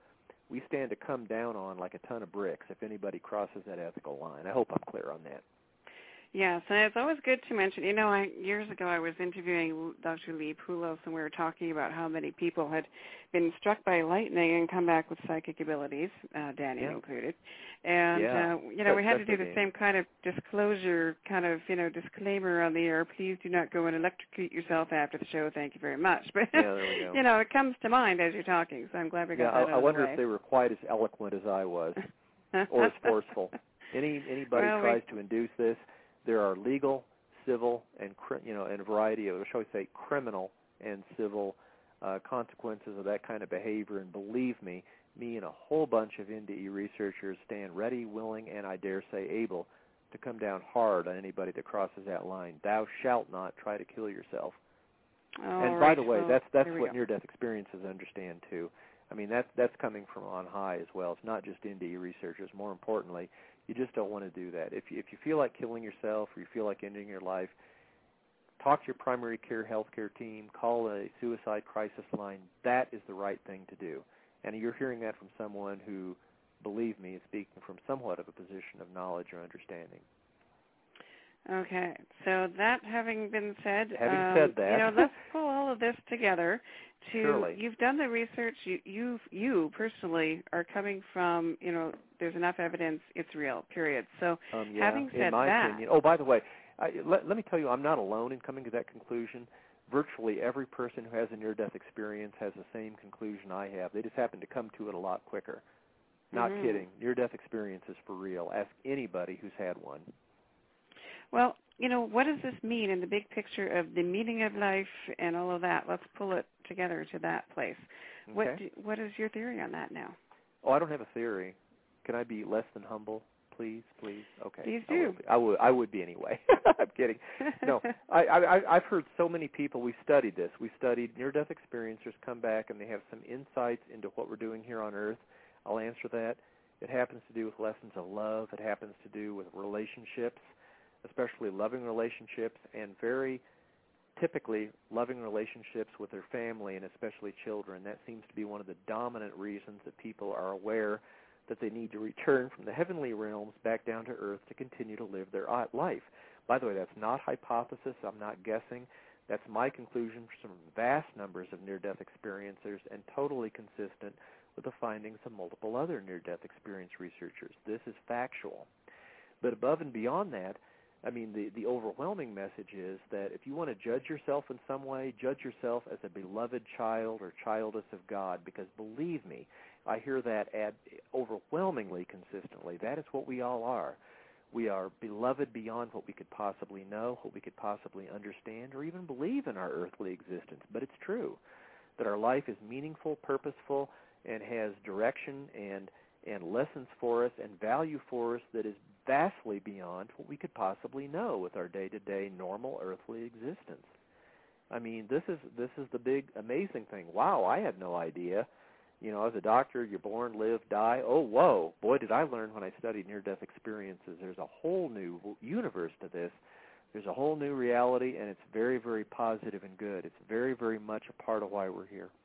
we stand to come down on like a ton of bricks if anybody crosses that ethical line. I hope I'm clear on that. Yes, and it's always good to mention, you know, I, years ago I was interviewing Doctor Lee Poulos, and we were talking about how many people had been struck by lightning and come back with psychic abilities, uh, Danny yeah. included. And, yeah. uh, you know, we had to do the game. same kind of disclosure, kind of, you know, disclaimer on the air. Please do not go and electrocute yourself after the show. Thank you very much. But, yeah, there we go. you know, it comes to mind as you're talking, so I'm glad we got yeah, that I, out I of wonder the way. if they were quite as eloquent as I was or as forceful. Any Anybody well, tries we, to induce this, there are legal, civil, and you know, and a variety of, shall we say, criminal and civil uh, consequences of that kind of behavior. And believe me, me and a whole bunch of N D E researchers stand ready, willing, and I dare say able to come down hard on anybody that crosses that line. Thou shalt not try to kill yourself. All and right, by the way, well, that's that's what go. near-death experiences understand too. I mean, that's that's coming from on high as well. It's not just N D E researchers. More importantly, you just don't want to do that. If you, if you feel like killing yourself or you feel like ending your life, talk to your primary care healthcare team. Call a suicide crisis line. That is the right thing to do. And you're hearing that from someone who, believe me, is speaking from somewhat of a position of knowledge or understanding. Okay, so that having been said, having um, said that, you know, let's pull all of this together. To Surely. You've done the research. You, you, you personally are coming from, you know, there's enough evidence. It's real. Period. So, um, yeah, having said in my that, opinion. Oh, by the way, I, let, let me tell you, I'm not alone in coming to that conclusion. Virtually every person who has a near-death experience has the same conclusion I have. They just happen to come to it a lot quicker. Not mm-hmm. kidding. Near-death experience is for real. Ask anybody who's had one. Well, you know, what does this mean in the big picture of the meaning of life and all of that? Let's pull it together to that place. Okay. What do, what is your theory on that now? Oh, I don't have a theory. Can I be less than humble, please, please? Okay. Please I do. would be. I would, I would be anyway. I'm kidding. No, I, I, I've heard so many people. We studied this. We studied near-death experiencers come back and they have some insights into what we're doing here on Earth. I'll answer that. It happens to do with lessons of love. It happens to do with relationships, especially loving relationships, and very typically loving relationships with their family and especially children. That seems to be one of the dominant reasons that people are aware that they need to return from the heavenly realms back down to earth to continue to live their life. By the way, that's not hypothesis. I'm not guessing. That's my conclusion from vast numbers of near-death experiencers and totally consistent with the findings of multiple other near-death experience researchers. This is factual. But above and beyond that, I mean, the, the overwhelming message is that if you want to judge yourself in some way, judge yourself as a beloved child or childess of God, because believe me, I hear that ad overwhelmingly consistently. That is what we all are. We are beloved beyond what we could possibly know, what we could possibly understand, or even believe in our earthly existence. But it's true that our life is meaningful, purposeful, and has direction and and lessons for us and value for us that is vastly beyond what we could possibly know with our day-to-day normal earthly existence. I mean, this is this is the big amazing thing. Wow, I had no idea. You know, as a doctor, you're born, live, die. Oh, whoa, boy, did I learn when I studied near-death experiences. There's a whole new universe to this. There's a whole new reality, and it's very, very positive and good. It's very, very much a part of why we're here.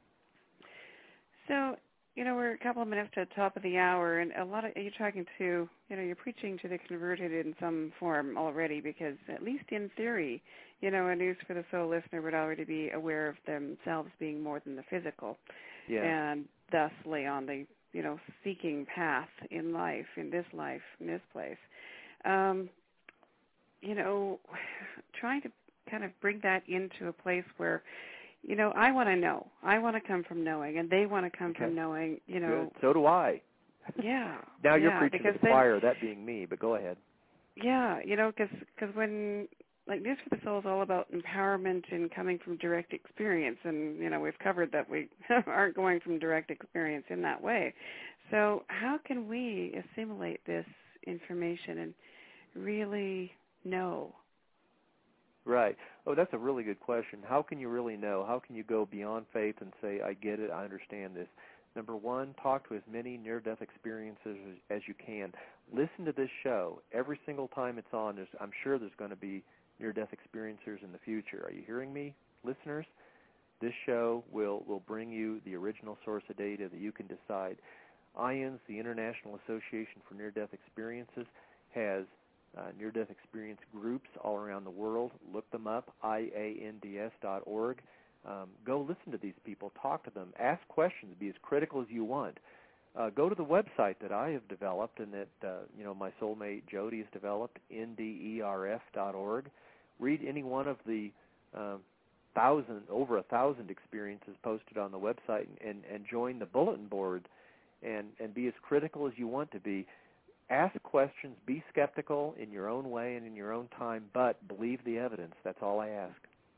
So, you know, we're a couple of minutes to the top of the hour, and a lot of you're talking to, you know, you're preaching to the converted in some form already, because at least in theory, you know, a News for the Soul listener would already be aware of themselves being more than the physical, yeah. and thusly on the, you know, seeking path in life, in this life, in this place. Um, you know, trying to kind of bring that into a place where, you know, I want to know. I want to come from knowing, and they want to come okay. from knowing, you know. Good. So do I. Yeah. Now you're yeah, preaching to the choir, that being me, but go ahead. Yeah, you know, because when, like, News for the Soul is all about empowerment and coming from direct experience, and, you know, we've covered that we aren't going from direct experience in that way. So how can we assimilate this information and really know? Right. Oh, that's a really good question. How can you really know? How can you go beyond faith and say, I get it, I understand this? Number one, talk to as many near-death experiences as, as you can. Listen to this show. Every single time it's on, there's, I'm sure there's going to be near-death experiencers in the future. Are you hearing me, listeners? This show will, will bring you the original source of data that you can decide. I A N S, the International Association for Near-Death Experiences, has uh, near-death experience groups all around the world. Look them up, I A N D S dot org. Um, go listen to these people, talk to them, ask questions, be as critical as you want. Uh, go to the website that I have developed and that uh, you know my soulmate Jody has developed, N D E R F dot org. Read any one of the uh, thousand, over a thousand experiences posted on the website, and, and, and join the bulletin board, and, and be as critical as you want to be. Ask questions, be skeptical in your own way and in your own time, but believe the evidence. That's all I ask.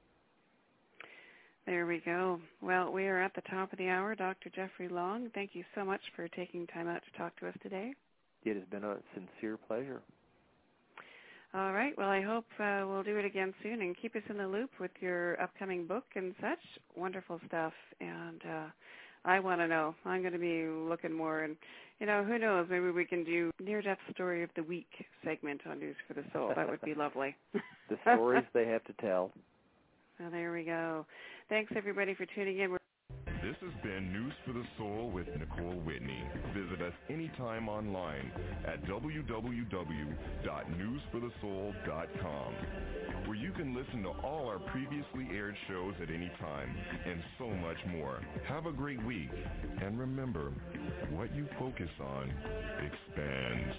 There we go. Well, we are at the top of the hour. Doctor Jeffrey Long, thank you so much for taking time out to talk to us today. It has been a sincere pleasure. All right. Well, I hope uh, we'll do it again soon, and keep us in the loop with your upcoming book and such. Wonderful stuff. And uh, I want to know. I'm going to be looking more. And, you know, who knows? Maybe we can do Near-Death Story of the Week segment on News for the Soul. That would be lovely. The stories they have to tell. Well, there we go. Thanks, everybody, for tuning in. We're This has been News for the Soul with Nicole Whitney. Visit us anytime online at w w w dot news for the soul dot com, where you can listen to all our previously aired shows at any time and so much more. Have a great week, and remember, what you focus on expands.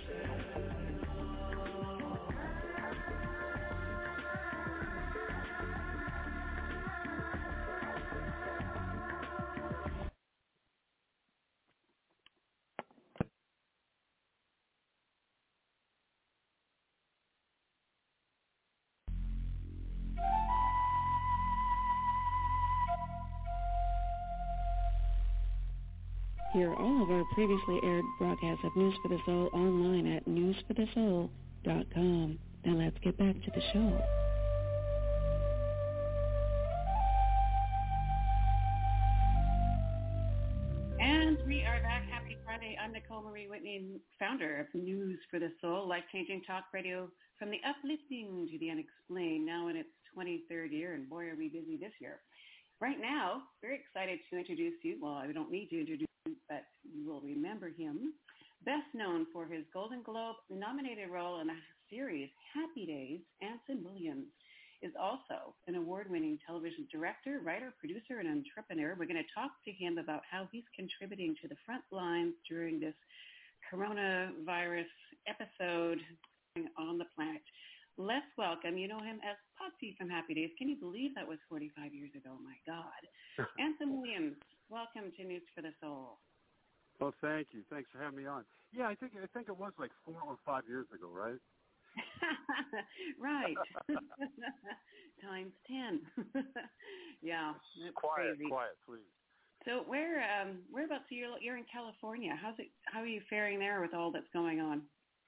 Hear all of our previously aired broadcasts of News for the Soul online at news for the soul dot com. Now let's get back to the show. And we are back. Happy Friday. I'm Nicole Marie Whitney, founder of News for the Soul, life-changing talk radio from the uplifting to the unexplained, now in its twenty-third year, and boy, are we busy this year. Right now, very excited to introduce you. Well, I don't need to introduce you, but you will remember him. Best known for his Golden Globe-nominated role in the series Happy Days, Anson Williams is also an award-winning television director, writer, producer, and entrepreneur. We're going to talk to him about how he's contributing to the front lines during this coronavirus episode on the planet. Let's welcome, you know him as Potsy from Happy Days. Can you believe that was forty-five years ago? My God. Anson Williams, welcome to News for the Soul. Well, thank you. Thanks for having me on. Yeah, I think I think it was like four or five years ago, right? Right. Times ten. Yeah, that's quiet, crazy. Quiet, please. So where um, whereabouts are you? You're in California. How's it? How are you faring there with all that's going on?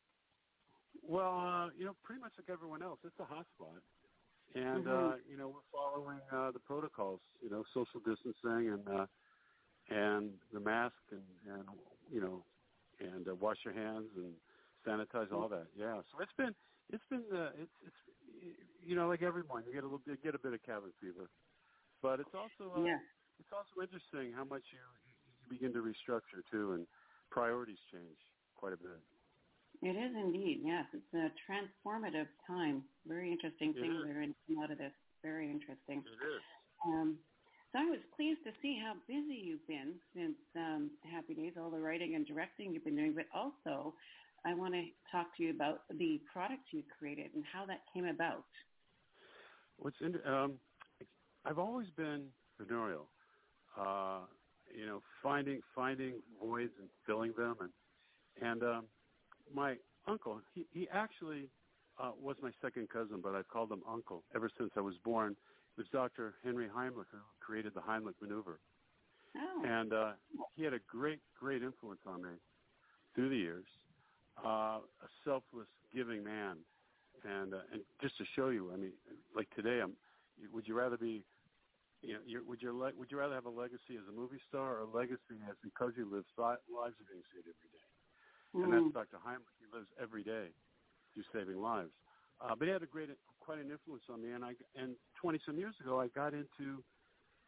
Well, uh, you know, pretty much like everyone else, it's a hot spot. And, mm-hmm. uh, you know, we're following uh, the protocols, you know, social distancing and uh, and the mask and, and you know, and uh, wash your hands and sanitize, all that. Yeah. So it's been, it's been, uh, it's, it's, you know, like everyone, you get a little bit, get a bit of cabin fever. But it's also, uh, yeah. it's also interesting how much you, you begin to restructure, too, and priorities change quite a bit. It is indeed, yes. It's a transformative time. Very interesting It things is. that are going to come out of this. Very interesting. It is. Um, so I was pleased to see how busy you've been since um, Happy Days, all the writing and directing you've been doing, but also I want to talk to you about the product you created and how that came about. What's in, um, I've always been entrepreneurial, uh, you know, finding finding voids and filling them, and and um, my uncle, he, he actually uh, was my second cousin, but I've called him uncle ever since I was born. It was Doctor Henry Heimlich who created the Heimlich maneuver. Oh. And uh, he had a great, great influence on me through the years. Uh, a selfless, giving man. And uh, and just to show you, I mean, like today, I'm. Would you rather be, you know, you're, would you le- would you rather have a legacy as a movie star or a legacy as because you live si- lives are being saved every day? Mm. And that's Doctor Heimlich. He lives every day through saving lives. Uh, but he had a great, quite an influence on me. And I and twenty some years ago, I got into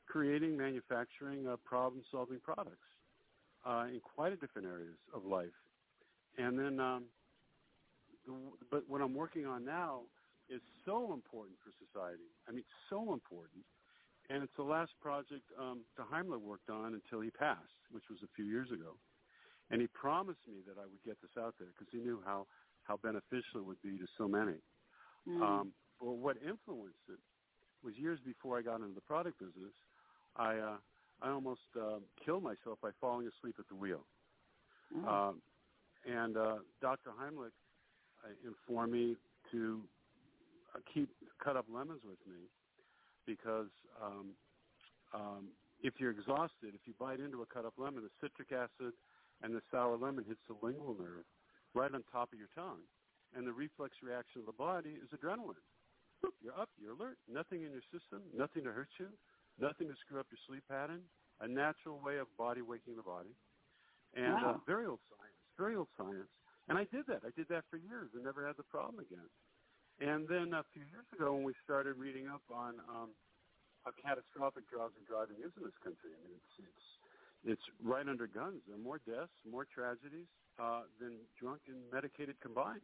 creating, manufacturing, uh, problem-solving products uh, in quite a different areas of life. And then, um, the, but what I'm working on now is so important for society. I mean, so important. And it's the last project um, Doctor Heimlich worked on until he passed, which was a few years ago. And he promised me that I would get this out there because he knew how, how beneficial it would be to so many. Mm. Um, but what influenced it was years before I got into the product business, I uh, I almost uh, killed myself by falling asleep at the wheel. Mm. Um, and uh, Doctor Heimlich uh, informed me to uh, keep cut up lemons with me because um, um, if you're exhausted, if you bite into a cut up lemon, the citric acid and the sour lemon hits the lingual nerve right on top of your tongue. And the reflex reaction of the body is adrenaline. You're up, you're alert, nothing in your system, nothing to hurt you, nothing to screw up your sleep pattern, a natural way of body waking the body. And wow. uh, very old science, very old science. And I did that. I did that for years and never had the problem again. And then a few years ago when we started reading up on um, how catastrophic drowsy driving is in this country, I mean, it's, it's, it's right under guns. There are more deaths, more tragedies uh, than drunk and medicated combined.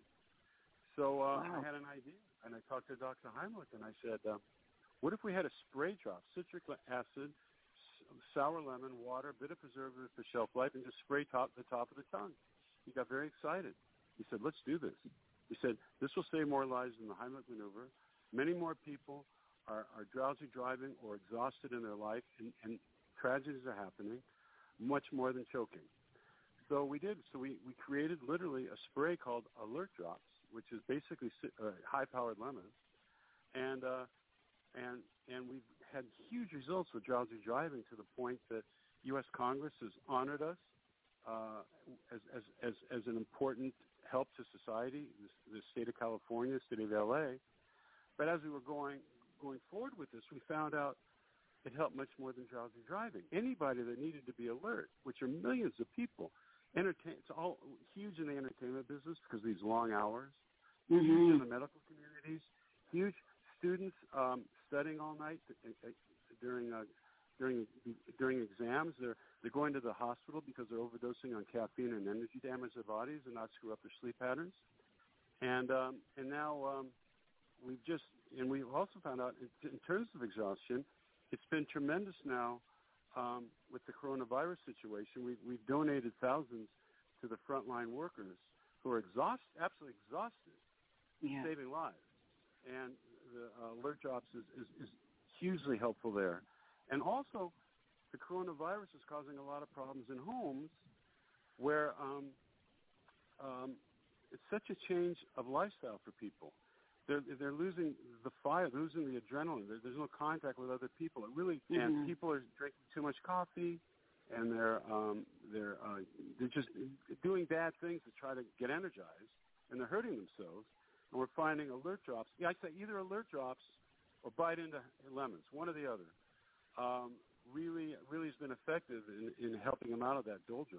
So uh, wow. I had an idea, and I talked to Doctor Heimlich, and I said, uh, what if we had a spray drop, citric acid, sour lemon, water, a bit of preservative for shelf life, and just spray top the top of the tongue? He got very excited. He said, let's do this. He said, this will save more lives than the Heimlich maneuver. Many more people are, are drowsy driving or exhausted in their life, and, and tragedies are happening, much more than choking. So we did. So we, we created literally a spray called Alert Drops, which is basically uh, high-powered lemons, and uh, and and we've had huge results with drowsy driving to the point that U S Congress has honored us uh, as, as as as an important help to society. The, the state of California, the state of L A. But as we were going going forward with this, we found out it helped much more than drowsy driving. Anybody that needed to be alert, which are millions of people. Entertain, it's all huge in the entertainment business because of these long hours, mm-hmm. huge in the medical communities, huge students um, studying all night during uh, during during exams. They're they're going to the hospital because they're overdosing on caffeine and energy to damage their bodies and not screw up their sleep patterns. And um, and now um, we've just and we've also found out in, in terms of exhaustion, it's been tremendous now. Um, with the coronavirus situation, we've, we've donated thousands to the frontline workers who are exhausted, absolutely exhausted, yeah. saving lives. And the uh, Alert Drops is, is, is hugely helpful there. And also, the coronavirus is causing a lot of problems in homes where um, um, it's such a change of lifestyle for people. They're they're losing the fire, losing the adrenaline. There, there's no contact with other people. It really mm-hmm. and people are drinking too much coffee, and they're um, they're uh, they're just doing bad things to try to get energized, and they're hurting themselves. And we're finding Alert Drops. Yeah, I say either Alert Drops or bite into lemons, one or the other. Um, really, really has been effective in, in helping them out of that doldrum.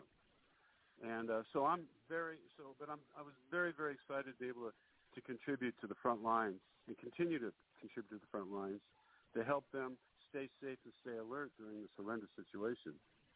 And uh, so I'm very so, but I'm I was very very excited to be able to. to contribute to the front lines and continue to contribute to the front lines to help them stay safe and stay alert during this horrendous situation.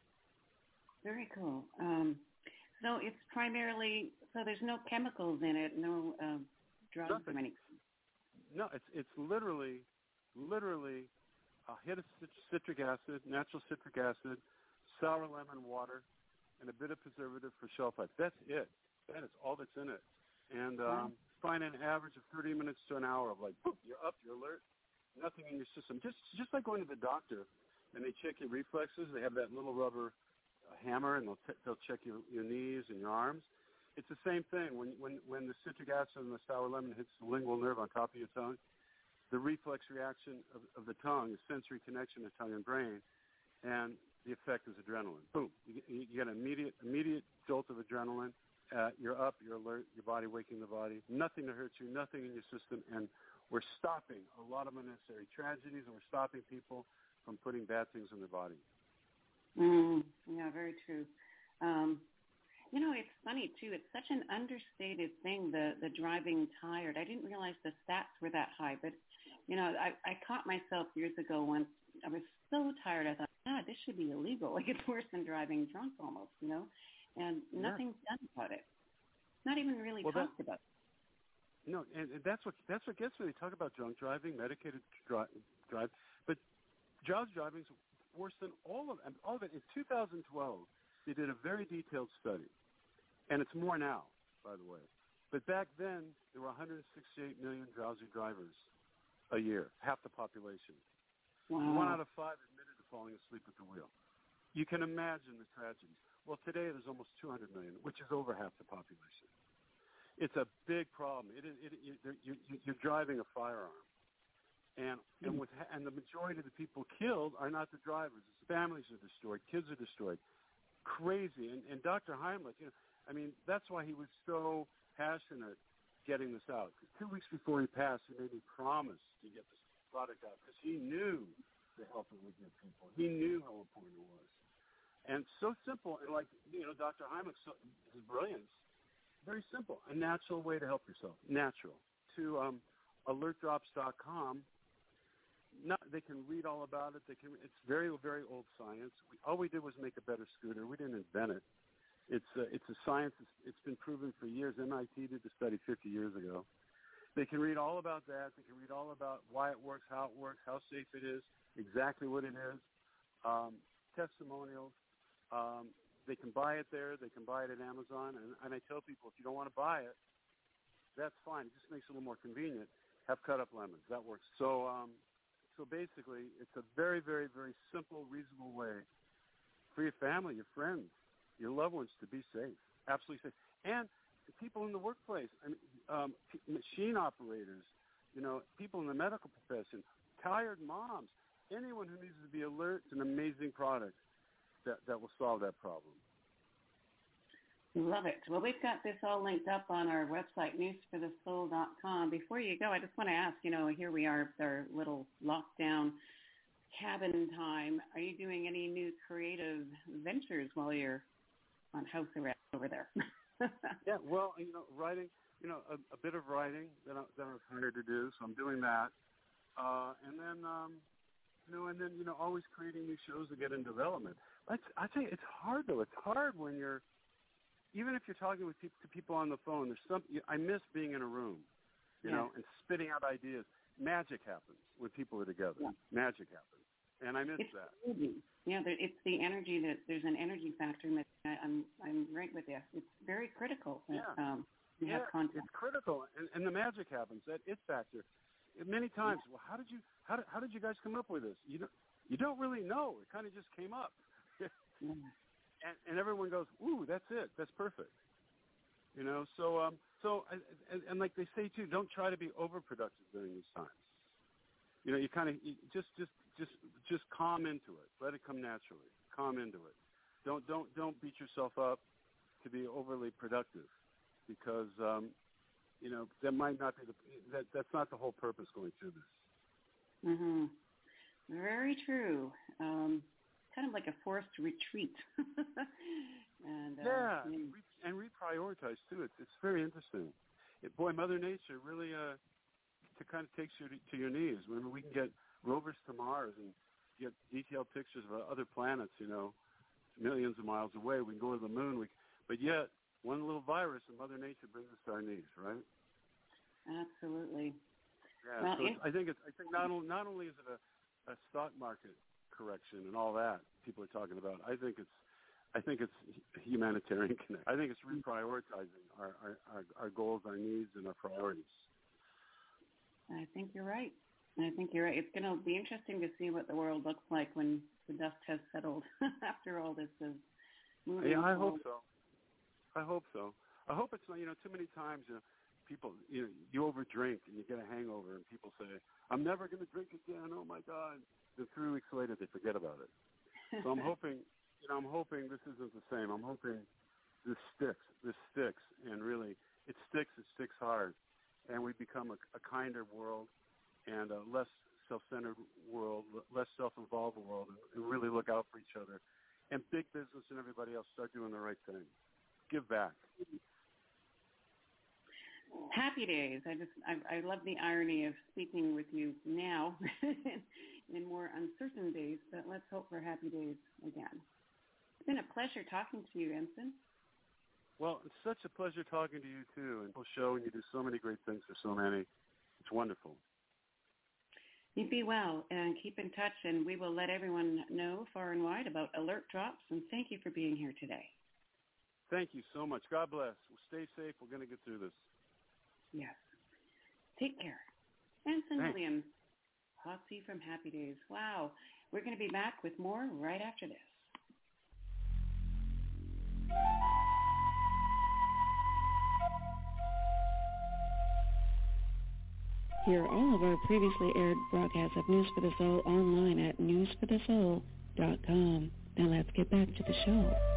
Very cool. Um, so it's primarily, so there's no chemicals in it, no um, drugs Nothing. or anything? No, it's it's literally, literally a hit of citric acid, natural citric acid, sour lemon water, and a bit of preservative for shelf life. That's it. That is all that's in it. And um, wow. find an average of thirty minutes to an hour of like, boop, you're up, you're alert, nothing in your system. Just just like going to the doctor and they check your reflexes. They have that little rubber uh, hammer and they'll t- they'll check your, your knees and your arms. It's the same thing. When when when the citric acid and the sour lemon hits the lingual nerve on top of your tongue, the reflex reaction of, of the tongue is sensory connection of tongue and brain, and the effect is adrenaline. Boom, you, you get an immediate immediate jolt of adrenaline. Uh, you're up, you're alert, your body waking the body, nothing to hurt you, nothing in your system, and we're stopping a lot of unnecessary tragedies, and we're stopping people from putting bad things in their body. Mm, yeah, very true. Um, You know, it's funny, too. It's such an understated thing, the, the driving tired. I didn't realize the stats were that high. But, you know, I, I caught myself years ago once. I was so tired. I thought, God, this should be illegal. Like, it's worse than driving drunk almost, you know. And nothing's yeah. done about it. Not even really well, talked that, about. No, and, and that's what that's what gets me. They talk about drunk driving, medicated dri- drive, but drowsy driving is worse than all of them. All of it. In two thousand twelve, they did a very detailed study, and it's more now, by the way. But back then, there were one hundred sixty-eight million drowsy drivers a year, half the population. Wow. One out of five admitted to falling asleep at the wheel. You can imagine the tragedies. Well, today there's almost two hundred million, which is over half the population. It's a big problem. It is, it, it, you, you, you're driving a firearm, and and, with, and the majority of the people killed are not the drivers. It's families are destroyed, kids are destroyed, crazy. And, and Doctor Heimlich, you know, I mean, that's why he was so passionate getting this out. Because two weeks before he passed, he made me promise to get this product out because he knew the help it would give people. He knew how important it was. And so simple, and like, you know, Doctor Heimlich, so, his brilliance, very simple, a natural way to help yourself, natural. To um, alert drops dot com, not, they can read all about it. They can. It's very, very old science. We, all we did was make a better scooter. We didn't invent it. It's a, it's a science. It's, it's been proven for years. M I T did the study fifty years ago. They can read all about that. They can read all about why it works, how it works, how safe it is, exactly what it is, um, testimonials. Um, they can buy it there. They can buy it at Amazon. And, and I tell people, if you don't want to buy it, that's fine. It just makes it a little more convenient. Have cut up lemons. That works. So, um, so basically, it's a very, very, very simple, reasonable way for your family, your friends, your loved ones to be safe, absolutely safe. And people in the workplace, I mean, um, machine operators, you know, people in the medical profession, tired moms, anyone who needs to be alert. It's an amazing product that, that will solve that problem. Love it. Well, we've got this all linked up on our website, news for the soul dot com. Before you go, I just want to ask, you know, here we are with our little lockdown cabin time. Are you doing any new creative ventures while you're on house arrest over there? Yeah, well, you know, writing, you know, a, a bit of writing that I, that I was hired to do, so I'm doing that. Uh, and then, um, you know, and then, you know, always creating new shows to get in development. I, I tell you, it's hard, though. It's hard when you're, even if you're talking with people, to people on the phone, there's some, I miss being in a room, you yeah. know, and spitting out ideas. Magic happens when people are together. Yeah. Magic happens. And I miss it's that. Energy. Yeah, it's the energy that there's an energy factor. In that I'm I'm right with you. It's very critical. That, yeah, um, you yeah, have contact. It's critical, and, and the magic happens. That it factor. Many times, yeah. well, how did you how did, how did you guys come up with this? You don't you don't really know. It kind of just came up, yeah. and, and everyone goes, "Ooh, that's it. That's perfect." You know. So um so and, and like they say too, don't try to be overproductive during these times. You know, you kind of just just just just calm into it. Let it come naturally. Calm into it. Don't don't don't beat yourself up to be overly productive, because um, you know that might not be the that that's not the whole purpose going through this. Mhm. Very true. Um, kind of like a forced retreat. and uh, yeah, yeah. and, re- and reprioritize too. It's it's very interesting. It, boy, Mother Nature really uh, to kind of takes you to, to your knees. When we can get rovers to Mars and get detailed pictures of other planets, you know, millions of miles away. We can go to the moon. We, but yet, one little virus in Mother Nature brings us to our knees, right? Absolutely. Yeah. Well, so it's, I think it's. I think not only not only is it a, a stock market correction and all that people are talking about. I think it's. I think it's humanitarian connect. I think it's reprioritizing our, our, our, our goals, our needs, and our priorities. I think you're right. I think you're right. It's going to be interesting to see what the world looks like when the dust has settled after all this is moving. Yeah, I forward. hope so. I hope so. I hope it's not, you know, too many times, you know, people, you know, you overdrink and you get a hangover and people say, I'm never going to drink again, oh my God. Then three weeks later they forget about it. So I'm hoping, you know, I'm hoping this isn't the same. I'm hoping this sticks, this sticks, and really it sticks, it sticks hard. And we become a, a kinder world and a less self-centered world, less self-involved world, and really look out for each other. And big business and everybody else start doing the right thing. give back. Happy days. I just, I, I love the irony of speaking with you now in more uncertain days, but let's hope for happy days again. It's been a pleasure talking to you, Ensign. Well, it's such a pleasure talking to you, too, and we'll show and you do so many great things for so many. It's wonderful. You be well, and keep in touch, and we will let everyone know far and wide about alert drops, and thank you for being here today. Thank you so much. God bless. Well, stay safe. We're going to get through this. Yes. Take care. Ensign Thanks. Williams, Hot Tea from Happy Days. Wow. We're going to be back with more right after this. Hear all of our previously aired broadcasts of News for the Soul online at news for the soul dot com. Now let's get back to the show.